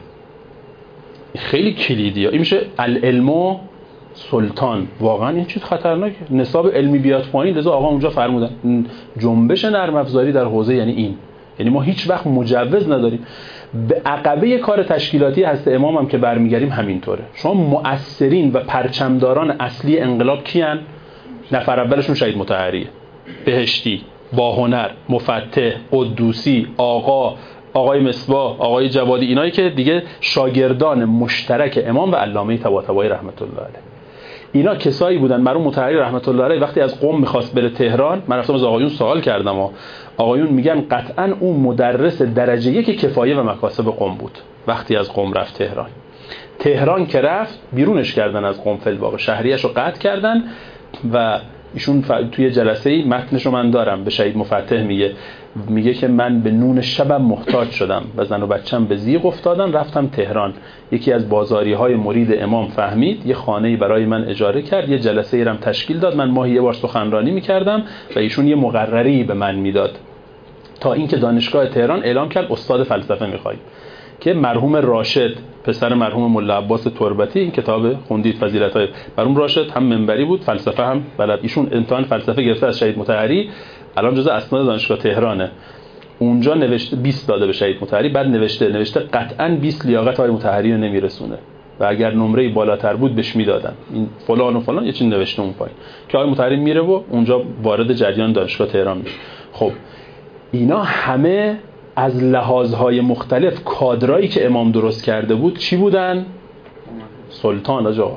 Speaker 2: خیلی کلیدیه. این میشه العلم سلطان. واقعا این چیز خطرناکه. نصاب علمی بیاد پایین، لذا آقا اونجا فرمودن جنبش نرم افزاری در حوزه یعنی این. یعنی ما هیچ وقت مجوز نداریم. به عقبه کار تشکیلاتی هست امام هم که برمیگردیم همینطوره. شما مؤثرین و پرچمداران اصلی انقلاب کیان؟ نفر اولشون شهید مطهریه، بهشتی، باهنر، مفتح، قدوسی، آقای مصباح، آقای جوادی، اینایی که دیگه شاگردان مشترک امام و علامه طباطبایی رحمت الله علیه. اینا کسایی بودن. مرحوم مطهری رحمت الله علیه وقتی از قم می‌خواست بره تهران، من رفتم از آقایون سوال کردم و آقایون میگن قطعاً اون مدرس درجه 1 کفایه و مکاسب قم بود. وقتی از قم رفت تهران که رفت بیرونش کردن از قم، فلواقع شهریه‌شو قطع کردن و ایشون توی جلسه‌ای متنشو من دارم، به شهید مفتح میگه که من به نون شبم محتاج شدم و زن و بچم به زیغ افتادن، رفتم تهران. یکی از بازاری‌های مرید امام فهمید، یه خانه‌ای برای من اجاره کرد، یه جلسه‌ای رم تشکیل داد، من ماهی یه بار سخنرانی می‌کردم و ایشون یه مقرری به من میداد، تا اینکه دانشگاه تهران اعلام کرد استاد فلسفه می‌خوایم، که مرحوم راشد پسر مرحوم ملا عباس تربتی، این کتاب خوندید فضیلت‌های مرحوم راشد، هم منبری بود فلسفه هم بلد. ایشون امتحان فلسفه گرفته از شهید مطهری، الان جزء اسناد دانشگاه تهرانه. اونجا نوشته 20 داده به شهید مطهری، بعد نوشته قطعاً 20 لیاقت آقای مطهری رو نمیرسونه و اگر نمره بالاتر بود بهش میدادن، این فلان و فلان یه چیز نوشته اون پایین که آقای مطهری میره و اونجا وارد جریان دانشگاه تهران میشه. خب اینا همه از لحاظهای مختلف کادرایی که امام درست کرده بود چی بودن؟ سلطان. آقا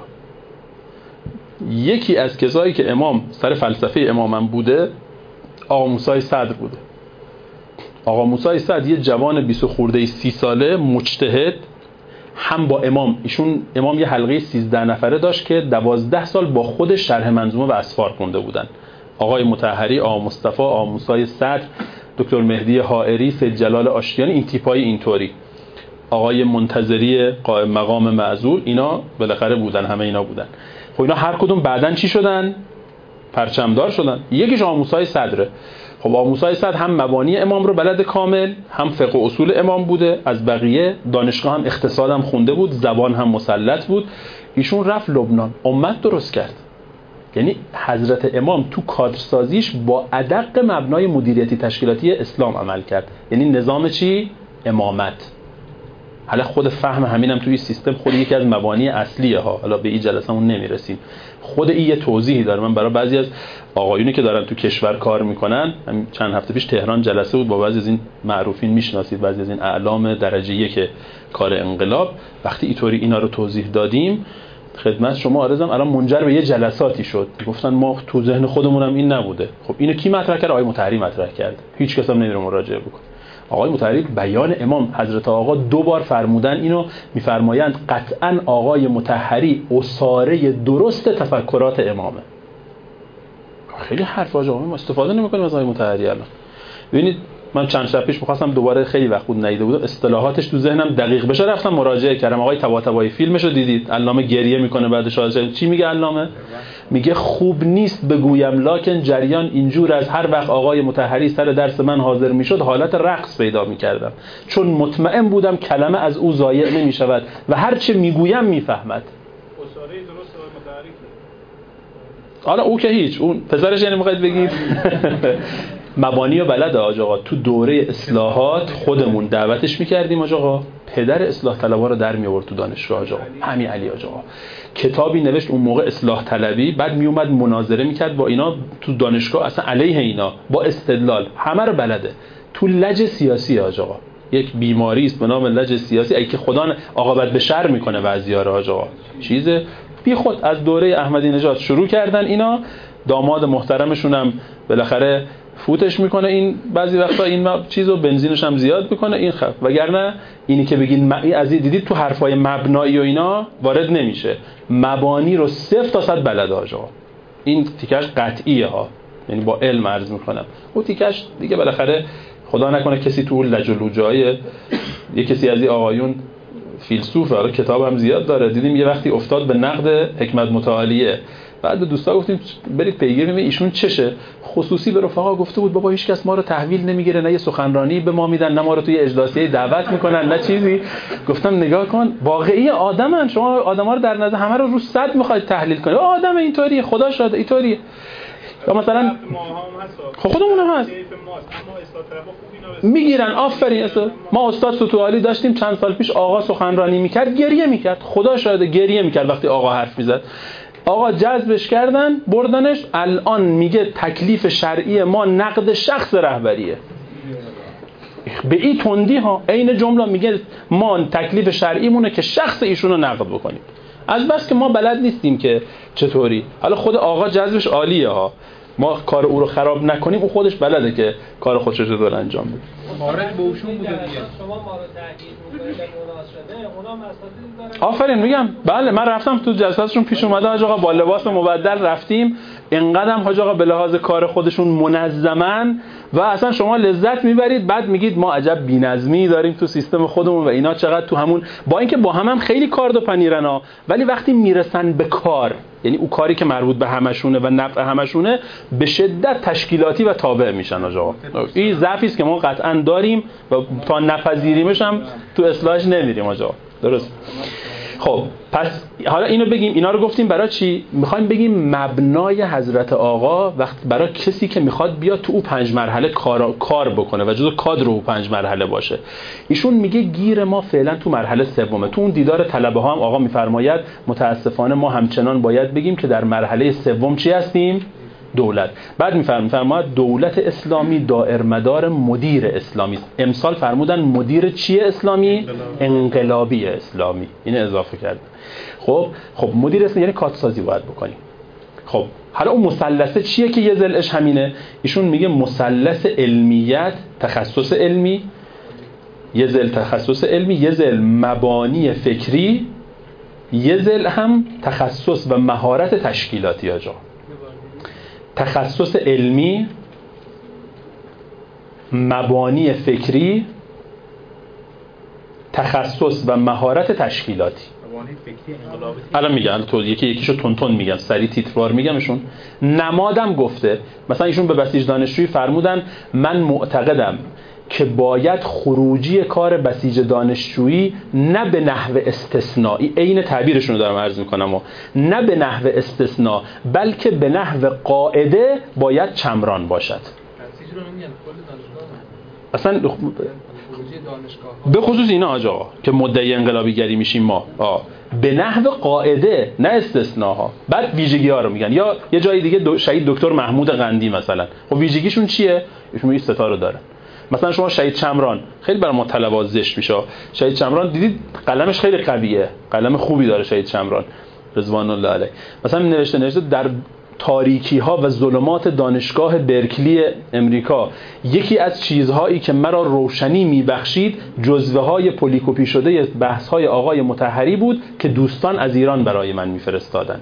Speaker 2: یکی از کسایی که امام سر فلسفه امامم بوده آقا موسی صدر بوده. آقا موسی صدر یه جوان 20 خورده 30 ساله مجتهد، هم با امام، ایشون امام یه حلقه 13 نفره داشت که 12 سال با خودش شرح منظومه و اسفار خونده بودن. آقای مطهری، آقا مصطفی، آقا موسی صدر، دکتر مهدی حائری، سید جلال آشتیانی، این تیپای اینطوری، آقای منتظری قائم مقام معزول، اینا بالاخره بودن، همه اینا بودن. خب اینا هر کدوم بعدن چی شدن؟ پرچمدار شدن. یکیش آقا موسی صدره. خب آقا موسی صدر هم مبانی امام رو بلد کامل، هم فقه و اصول امام بوده، از بقیه دانشگاه هم اقتصاد هم خونده بود، زبان هم مسلط بود. ایشون رفت لبنان، امت درست کرد. یعنی حضرت امام تو کادرسازیش با ادق مبنای مدیریتی تشکیلاتی اسلام عمل کرد. یعنی نظام چی؟ امامت. حالا خود فهم همینم توی سیستم خود یکی از مبانی اصلیه ها. حالا به این جلسه‌مون نمیرسیم. خود این یه توضیحی داره. من برای بعضی از آقایونی که دارن تو کشور کار میکنن، چند هفته پیش تهران جلسه بود با بعضی از این معروفین، میشناسید بعضی از این اعلام درجه یک کار انقلاب، وقتی اینطوری اینا رو توضیح دادیم خدمت شما عرضم، الان منجر به یه جلساتی شد. گفتن ما تو ذهن خودمونم این نبوده. خب اینو کی مطرح کرد؟ آقای مطهری مطرح کرد. هیچ کس هم نمیره مراجعه بکنه. آقای مطهری بیان امام حضرت آقا 2 بار فرمودن، اینو میفرمایند قطعا آقای مطهری اساره درست تفکرات امامه. خیلی حرف آقا ما استفاده نمی‌کنیم از آقای مطهری. الان ببینید من چند شب پیش می‌خواستم دوباره، خیلی وقت بود ندیده بودم، اصطلاحاتش تو ذهنم دقیق بشه، رفتم مراجعه کردم. آقای طباطبایی فیلمشو دیدید؟ علامه گریه میکنه بعدش. چی میگه علامه؟ میگه خوب نیست بگویم لکن جریان اینجور از هر وقت آقای مطهری سر درس من حاضر میشد حالت رقص پیدا میکردم، چون مطمئن بودم کلمه از او ضایع نمیشود و هر چه میگویم میفهمد.
Speaker 5: اساره درست مطهری.
Speaker 2: حالا او که هیچ، اون پسرش یعنی میخواید بگید مبانی و بلده آج آقا. تو دوره اصلاحات خودمون دعوتش میکردیم آج آقا، پدر اصلاح طلبها رو در می آورد تو دانشگاه آج آقا، همین علی آج آقا. کتابی نوشت اون موقع اصلاح طلبی، بعد می اومد مناظره میکرد با اینا تو دانشگاه، اصلا علیه اینا با استدلال، همه رو بلده. تو لج سیاسی آج آقا، یک بیماری است به نام لج سیاسی، ای که خدا عاقبت به شر میکنه بعضیا رو آج آقا. چیز بی خود از دوره احمدی نژاد شروع کردن اینا. داماد محترمشون هم بالاخره فوتش میکنه این بعضی وقتا، این چیزو بنزینش هم زیاد میکنه این خب. وگرنه اینی که بگین از این دیدید تو حرفای مبنایی و اینا وارد نمیشه. مبانی رو 0 تا 100 بلده آجا. این تیکش قطعیه ها، یعنی با علم عرض میکنم. اون تیکش دیگه بالاخره خدا نکنه کسی تو لج و لوجای یه کسی از این آقایون فیلسوفه، حالا کتاب هم زیاد داره، دیدیم یه وقتی افتاد به نقد حکمت متعالیه، بعد به دوستا گفتیم برید پیگیری ببینید ایشون چشه. خصوصی به رفقا گفته بود بابا هیچ کس ما رو تحویل نمیگیره، نه یه سخنرانی به ما میدن، نه ما رو توی اجلاسیه دعوت میکنن، نه چیزی. گفتم نگاه کن واقعی آدمن، شما آدما رو در نظر همه رو 100 میخواید تحلیل کنید. آدم اینطوریه، خدا شاده اینطوریه. یا مثلا خودمون هم هست میگیرن. آفرین. ما استاد ستوعالی داشتیم چند سال پیش، آقا سخنرانی میکرد گریه میکرد، خدا شاهده گریه میکرد وقتی آقا حرف میزد. آقا جذبش کردن بردنش، الان میگه تکلیف شرعی ما نقد شخص رهبریه. به این تندی ها عین جمله میگه ما تکلیف شرعیمونه که شخص ایشون رو نقد بکنیم، از بس که ما بلد نیستیم که چطوری. حالا خود آقا جذبش عالیه ها، ما کار او رو خراب نکنیم، او خودش بلده که کار خودش رو چطور انجام بده.
Speaker 4: مارد به اوشون بوده دیگه.
Speaker 3: شما ما رو تحقیق می‌کنید مناسبه اونا مسائلی دارن.
Speaker 2: آفرین میگم. بله من رفتم تو جلساتشون پیش اومده حاج آقا با لباس مبدل رفتیم، اینقدرم حاج آقا به لحاظ کار خودشون منظمن و اصلا شما لذت میبرید. بعد میگید ما عجب بی‌نظمی داریم تو سیستم خودمون و اینا چقدر تو همون، با اینکه با هم خیلی کارد و پنیرنا، ولی وقتی میرسن به کار، یعنی اون کاری که مربوط به همشونه و نفع همشونه، به شدت تشکیلاتی و تابع میشن آقا. این ضعفی است که ما قطعا داریم و تا نپذیریمش هم تو اصلاحش نمیریم آقا. درست. خب پس حالا اینو بگیم، اینا رو گفتیم برای چی؟ میخوایم بگیم مبنای حضرت آقا وقت برای کسی که میخواد بیاد تو او 5 مرحله کار بکنه و جزو کادر او 5 مرحله باشه. ایشون میگه گیر ما فعلا تو مرحله سومه. تو اون دیدار طلبه ها هم آقا میفرماید متاسفانه ما همچنان باید بگیم که در مرحله سوم چی هستیم؟ دولت. بعد میفرماید دولت اسلامی دائرمدار مدیر اسلامی است. امسال فرمودن مدیر چیه اسلامی؟ انقلابی اسلامی. اینو اضافه کردن. خب مدیر اسلامی یعنی کادرسازی باید بکنیم. خب حالا اون مثلثه چیه که یه ضلعش همینه؟ ایشون میگه مثلث علمیت، تخصص علمی، یه ضلع تخصص علمی، یه ضلع مبانی فکری، یه ضلع هم تخصص و مهارت تشکیلاتی آجا. تخصص علمی، مبانی فکری، تخصص و مهارت تشکیلاتی.
Speaker 4: مبانی فکری انقلابی.
Speaker 2: الان میگن تو یکیشو تون میگن، سری تیتروار میگمشون. نمادم گفته، مثلا ایشون به بسیج دانشجویی فرمودن من معتقدم که باید خروجی کار بسیج دانشجویی نه به نحو استثنایی، عین تعبیرشون رو دارم عرض میکنم، و نه به نحو استثناء بلکه به نحو قاعده باید چمران باشد.
Speaker 6: بسیج رو نمیگن کل
Speaker 2: اصلا
Speaker 6: دانشگاه خروجی دانشگاه
Speaker 2: به خصوص اینا آجا که مدعی انقلابیگری میشیم ما به نحو قاعده نه استثناها. بعد ویژگی ها رو میگن. یا یه جای دیگه شهید دکتر محمود قندی مثلا، خب ویژگیشون چیه؟ ایشون این ستا رو دارن. مثلا شما شهید چمران خیلی برای ما طلبات زشت میشه. شهید چمران دیدید قلمش خیلی قویه، قلم خوبی داره شهید چمران رضوان الله علیه. مثلا نوشته در تاریکی ها و ظلمات دانشگاه برکلی امریکا، یکی از چیزهایی که مرا روشنی میبخشید جزوه های پولیکوپی شده بحث های آقای مطهری بود که دوستان از ایران برای من میفرستادند.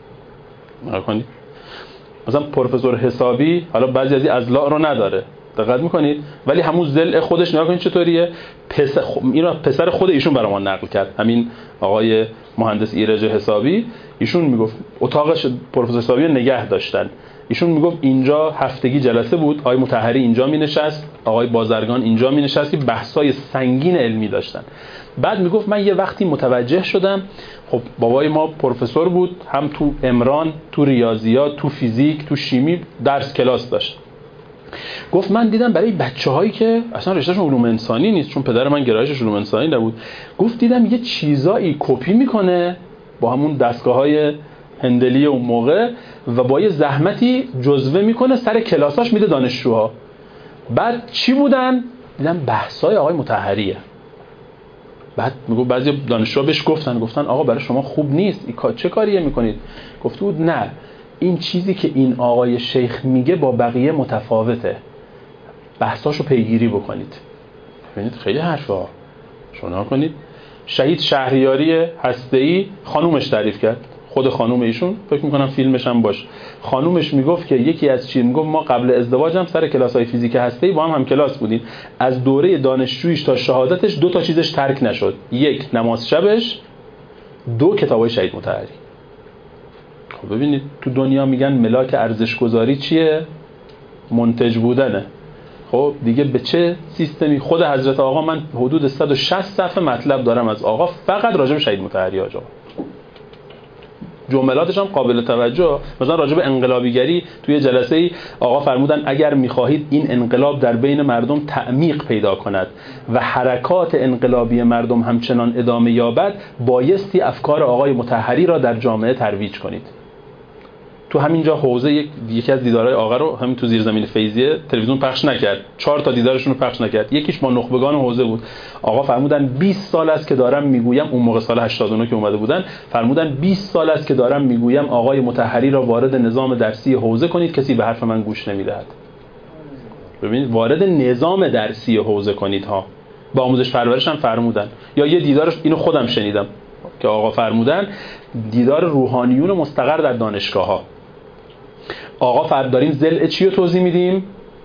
Speaker 2: مثلا پروفسور حسابی حالا بعضی از این اضلاع رو نداره، دقت میکنید، ولی همون ضلع خودش نگاه کنید چطوریه. اینو پسر خود ایشون برام نقل کرد، همین آقای مهندس ایرج حسابی. ایشون میگفت اتاقش پروفسور حسابی رو نگه داشتن. ایشون میگفت اینجا هفتگی جلسه بود، آقای مطهری اینجا مینشست، آقای بازرگان اینجا مینشست که بحث‌های سنگین علمی داشتن. بعد میگفت من یه وقتی متوجه شدم، خب بابای ما پروفسور بود، هم تو عمران، تو ریاضیات، تو فیزیک، تو شیمی درس کلاس داشت. گفت من دیدم برای بچه‌هایی که اصلا رشتهشون علوم انسانی نیست، چون پدر من گرایشش علوم انسانی نبود، گفت دیدم یه چیزایی کپی میکنه با همون دستگاه‌های هندلی اون موقع و با یه زحمتی جزوه میکنه سر کلاساش میده دانشجوها. بعد چی بودن؟ دیدم بحث‌های آقای مطهریه. بعد میگه بعضی دانشجوها بهش گفتن آقا برای شما خوب نیست، چه کاریه میکنید؟ گفته بود نه، این چیزی که این آقای شیخ میگه با بقیه متفاوته، بحثاشو پیگیری بکنید. ببینید خیلی حرفا شما کنید. شهید شهریاری هسته‌ای خانومش تعریف کرد، خود خانوم ایشون، فکر میکنم فیلمش هم باشه، خانومش میگفت که یکی از چی میگفت ما قبل ازدواج هم سر کلاس‌های فیزیک هسته‌ای با هم کلاس بودیم، از دوره دانشجوییش تا شهادتش 2 تا چیزش ترک نشد، 1 نماز شبش، 2 کتابای شهید مطهری. خب ببینید تو دنیا میگن ملاک ارزش‌گذاری چیه؟ منتج بودنه. خب دیگه به چه سیستمی؟ خود حضرت آقا، من حدود 160 صفحه مطلب دارم از آقا فقط راجع به شهید مطهری آقا، جملاتش هم قابل توجه. مثلا راجع به انقلابیگری توی جلسه‌ای آقا فرمودن اگر می‌خواهید این انقلاب در بین مردم تعمیق پیدا کند و حرکات انقلابی مردم همچنان ادامه یابد، بایستی افکار آقای مطهری را در جامعه ترویج کنید. تو همینجا حوزه یکی از دیدارهای آقا رو همین تو زیرزمین فیضیه تلویزیون پخش نکرد، 4 تا دیدارشون رو پخش نکرد، یکیش با نخبگان حوزه بود. آقا فرمودن 20 سال است که دارم میگویم، اون موقع سال 89 که اومده بودن، فرمودن 20 سال است که دارم میگویم آقای مطهری را وارد نظام درسی حوزه کنید، کسی به حرف من گوش نمیدهد. ببینید وارد نظام درسی حوزه کنید ها. با آموزش پرورش هم فرمودن. یا یه دیدارش اینو خودم شنیدم که آقا فرمودن دیدار روحانیون مستقر در دانشگاه‌ها. آقا داریم ضلع چی رو توضیح میدیم؟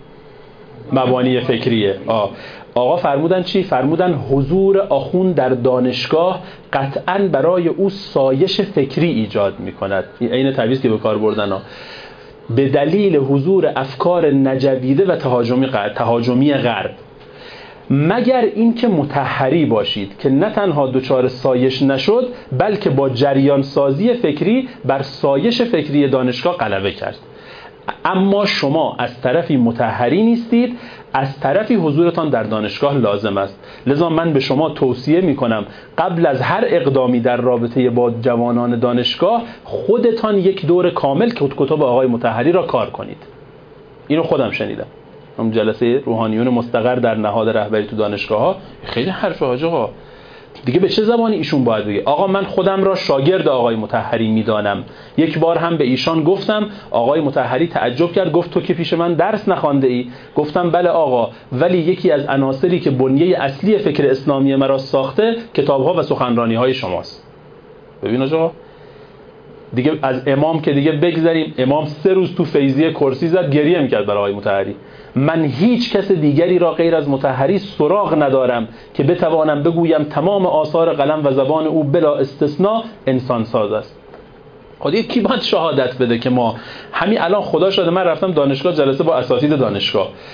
Speaker 2: مبانی فکریه. آقا فرمودن چی؟ فرمودن حضور آخوند در دانشگاه قطعاً برای او سایش فکری ایجاد میکند. این عین تعبیری که به کار بردن به دلیل حضور افکار نجویده و تهاجمی غرب، مگر اینکه مطهری باشید که نه تنها دچار سایش نشد بلکه با جریان سازی فکری بر سایش فکری دانشگاه غلبه کرد. اما شما از طرفی مطهری نیستید، از طرفی حضورتان در دانشگاه لازم است. لذا من به شما توصیه میکنم قبل از هر اقدامی در رابطه با جوانان دانشگاه خودتان یک دور کامل کتب آقای مطهری را کار کنید. اینو خودم شنیدم. هم جلسه روحانیون مستقر در نهاد رهبری تو دانشگاه‌ها. خیلی حرفه آقا. دیگه به چه زبانی ایشون باید بگه؟ آقا من خودم را شاگرد آقای مطهری میدانم. یک بار هم به ایشان گفتم، آقای مطهری تعجب کرد، گفت تو که پیش من درس نخوانده ای؟ گفتم بله آقا، ولی یکی از عناصری که بنیه اصلی فکر اسلامی مرا ساخته کتاب‌ها و سخنرانی‌های شماست. ببین آقا، دیگه از امام که دیگه بگذاریم، امام 3 روز تو فیضیه کرسی زد، گریه میکرد برای آقای مطهری. من هیچ کس دیگری را غیر از مطهری سراغ ندارم که بتوانم بگویم تمام آثار قلم و زبان او بلا استثناء انسان ساز است. خودی کی باید شهادت بده که ما همین الان خدا شده من رفتم دانشگاه جلسه با اساتید دانشگاه،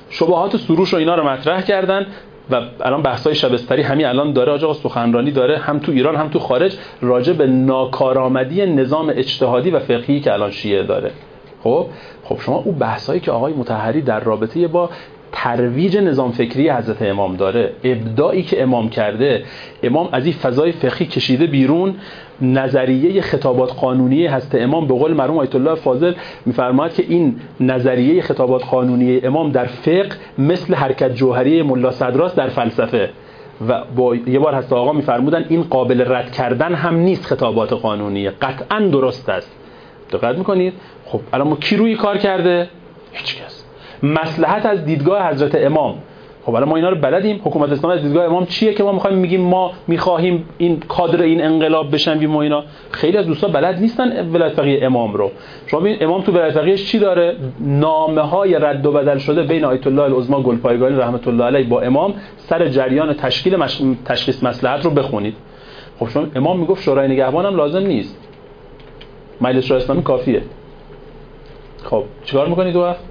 Speaker 2: شبهات سروش و اینا رو مطرح کردن و الان بحث‌های شبستری همین الان داره آقا سخنرانی داره هم تو ایران هم تو خارج راجع به ناکارآمدی نظام اجتهادی و فقهی که الان شیعه داره. خب شما اون بحثایی که آقای مطهری در رابطه با ترویج نظام فکری حضرت امام داره، ابداعی که امام کرده، امام از این فضای فقهی کشیده بیرون، نظریه خطابات قانونی حضرت امام به قول مرحوم آیت الله فاضل می‌فرماید که این نظریه خطابات قانونی امام در فقه مثل حرکت جوهری ملا صدراست در فلسفه و با یه بار هست آقا می‌فرمودن این قابل رد کردن هم نیست، خطابات قانونی قطعاً درست است. دقت می‌کنید؟ خب الان ما کی روی کار کرده؟ هیچ کس. مصلحت از دیدگاه حضرت امام. خب الان ما اینا رو بلدیم. حکومت اسلامی از دیدگاه امام چیه که ما می‌خوایم میگیم ما می‌خواهیم این کادر این انقلاب بشن و اینا؟ خیلی از دوستا بلد نیستن ولایت فقیه امام رو. شما ببین امام تو ولایت فقیهش چی داره؟ نامه‌های رد و بدل شده بین آیت الله العظما گلپایگانی رحمت الله علیه با امام سر جریان تشخیص مصلحت رو بخونید. خب شما امام میگفت شورای نگهبان هم لازم نیست. مجلس شورای اسلامی کافیه. خب چیکار می‌کنید دو وقت؟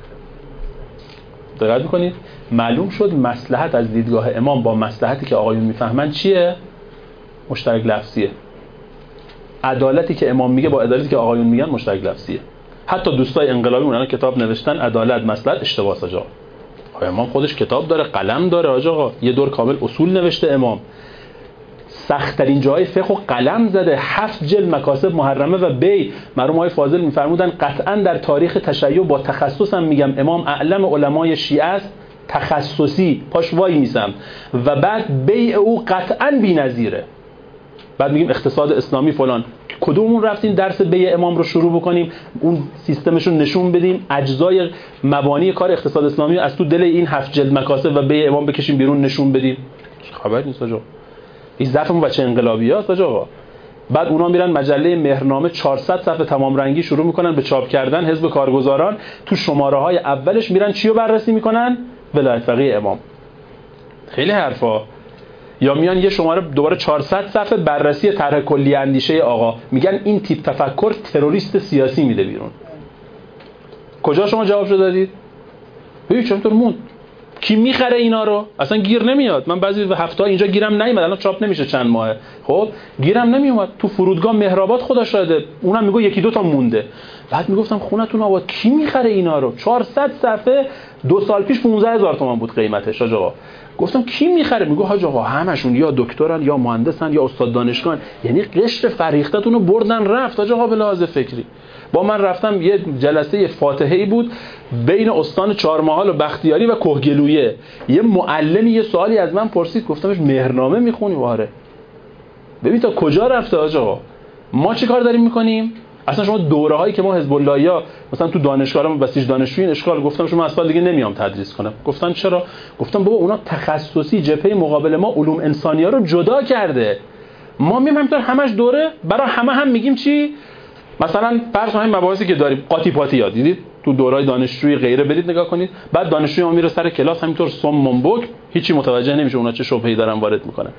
Speaker 2: دقت می‌کنید؟ معلوم شد مصلحت از دیدگاه امام با مصلحتی که آقایون میفهمن چیه؟ مشترک لفظیه. عدالتی که امام میگه با عدالتی که آقایون میگن مشترک لفظیه. حتی دوستای انقلابی اونها کتاب نوشتن عدالت مصلحت اشتباس آقا. امام خودش کتاب داره، قلم داره آقا. یه دور کامل اصول نوشته امام. سخت‌ترین جای فقه و قلم زده، 7 جلد مکاسب محرمه و بی. مرحوم آقای فاضل میفرمودن قطعاً در تاریخ تشیع با تخصصم میگم امام اعلم علمای شیعه است، تخصصی پاش وای میسم و بعد بیع او قطعاً بی‌نظیره. بعد میگیم اقتصاد اسلامی فلان، کدومون رفتیم درس بیع امام رو شروع بکنیم اون سیستمش رو نشون بدیم، اجزای مبانی کار اقتصاد اسلامی از تو دل این 7 جلد مکاسب و بیع امام بکشیم بیرون نشون بدیم؟ خبر نیست آقا. این ضعفمون بچه انقلابیات آقا. بعد اونا میرن مجله مهرنامه 400 صفحه تمام رنگی شروع میکنن به چاپ کردن، حزب کارگزاران تو شماره‌های اولش میرن چی رو بررسی میکنن؟ ولایت فقیه امام. خیلی حرفا. یا میان یه شماره دوباره 400 صفحه بررسی طرح کلی اندیشه آقا، میگن این تیپ تفکر تروریست سیاسی میده بیرون. کجا شما جوابشو دادید؟ چطور موند؟ کی میخره اینا رو؟ اصلا گیر نمیاد. من بعضی هفته‌ها اینجا گیرم نیومد، الان چاپ نمیشه چند ماهه. خب گیرم نمیومد. تو فرودگاه مهرآباد خدا شاهده، اونم میگه یکی دو تا مونده. بعد میگفتم خونتون آباد، کی میخره اینا رو؟ 400 صفحه 2 سال پیش 15000 تومان بود قیمتش آقا. گفتم کی میخره؟ میگه حاج آقا همشون یا دکترن یا مهندسن یا استاد دانشگاه، یعنی قشر فریختتون رو بردن رفت حاج آقا به لحاظ فکری. با من رفتم یه جلسه فاتحه‌ای بود بین استان چهارمحال و بختیاری و کهگلویه. یه معلمی یه سوالی از من پرسید، گفتمش مهرنامه میخونی؟ آره. ببین تا کجا رفته حاج آقا. ما چه کار داریم میکنیم؟ اصلا شما دوره‌هایی که ما حزب اللهیا مثلا تو دانشگاهمون بسیج دانشجوی این اشکال، گفتم شما از سال دیگه نمیام تدریس کنم. گفتن چرا؟ گفتم بابا اونا تخصصی جبهه مقابل ما علوم انسانی‌ها رو جدا کرده. ما میگیم همینطور همش دوره برای همه هم میگیم چی؟ مثلا فرض کنید مباحثی که داریم قاطی پاتی یاد دیدید تو دورای دانشجویی غیره، برید نگاه کنید. بعد دانشجوی ما میره سر کلاس همینطور سم بک، هیچی متوجه نمیشه اونا چه شبهه‌ای دارن وارد میکنن.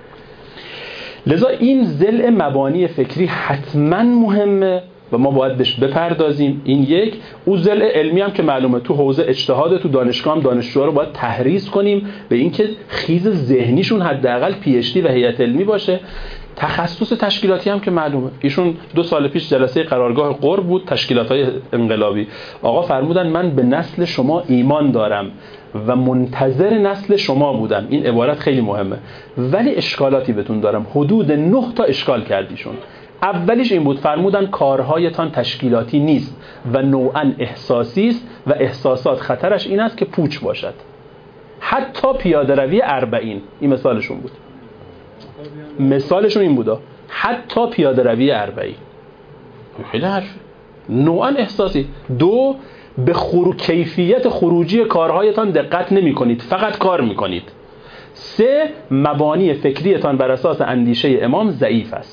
Speaker 2: لذا این ضلع مبانی فکری حتما مهمه و ما باید بهش بپردازیم. این یک. او ضلع علمی هم که معلومه تو حوزه اجتهاد، تو دانشگاه هم دانشجوها رو باید تحریض کنیم به اینکه خیز ذهنیشون حداقل پی اچ دی و هیئت علمی باشه. تخصص تشکیلاتی هم که معلومه، ایشون 2 سال پیش جلسه قرارگاه قرب بود تشکیلات‌های انقلابی. آقا فرمودن من به نسل شما ایمان دارم و منتظر نسل شما بودم. این عبارت خیلی مهمه. ولی اشکالاتی بهتون دارم. حدود 9 تا اشکال کردیشون. اولیش این بود، فرمودن کارهایتان تشکیلاتی نیست و نوعاً احساسی است و احساسات خطرش این است که پوچ باشد. حتی پیاده روی 40 این مثالشون بود. مثالشون این بودا، حتی پیاده روی 40. خیلی حرف نوعاً احساسی. 2 به کیفیت خروجی کارهایتان دقت نمی کنید، فقط کار می کنید. 3 مبانی فکریتان بر اساس اندیشه امام ضعیف است.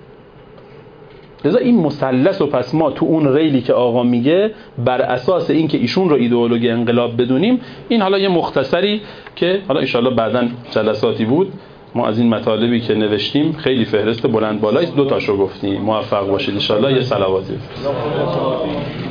Speaker 2: لذا این مثلث و پس ما تو اون ریلی که آقا میگه بر اساس این که ایشون رو ایدئولوژی انقلاب بدونیم، این حالا یه مختصری که حالا انشالله بعداً جلساتی بود ما از این مطالبی که نوشتیم خیلی فهرست بلند بالایی 2 تاشو گفتیم. موفق باشید انشالله. یه صلواتی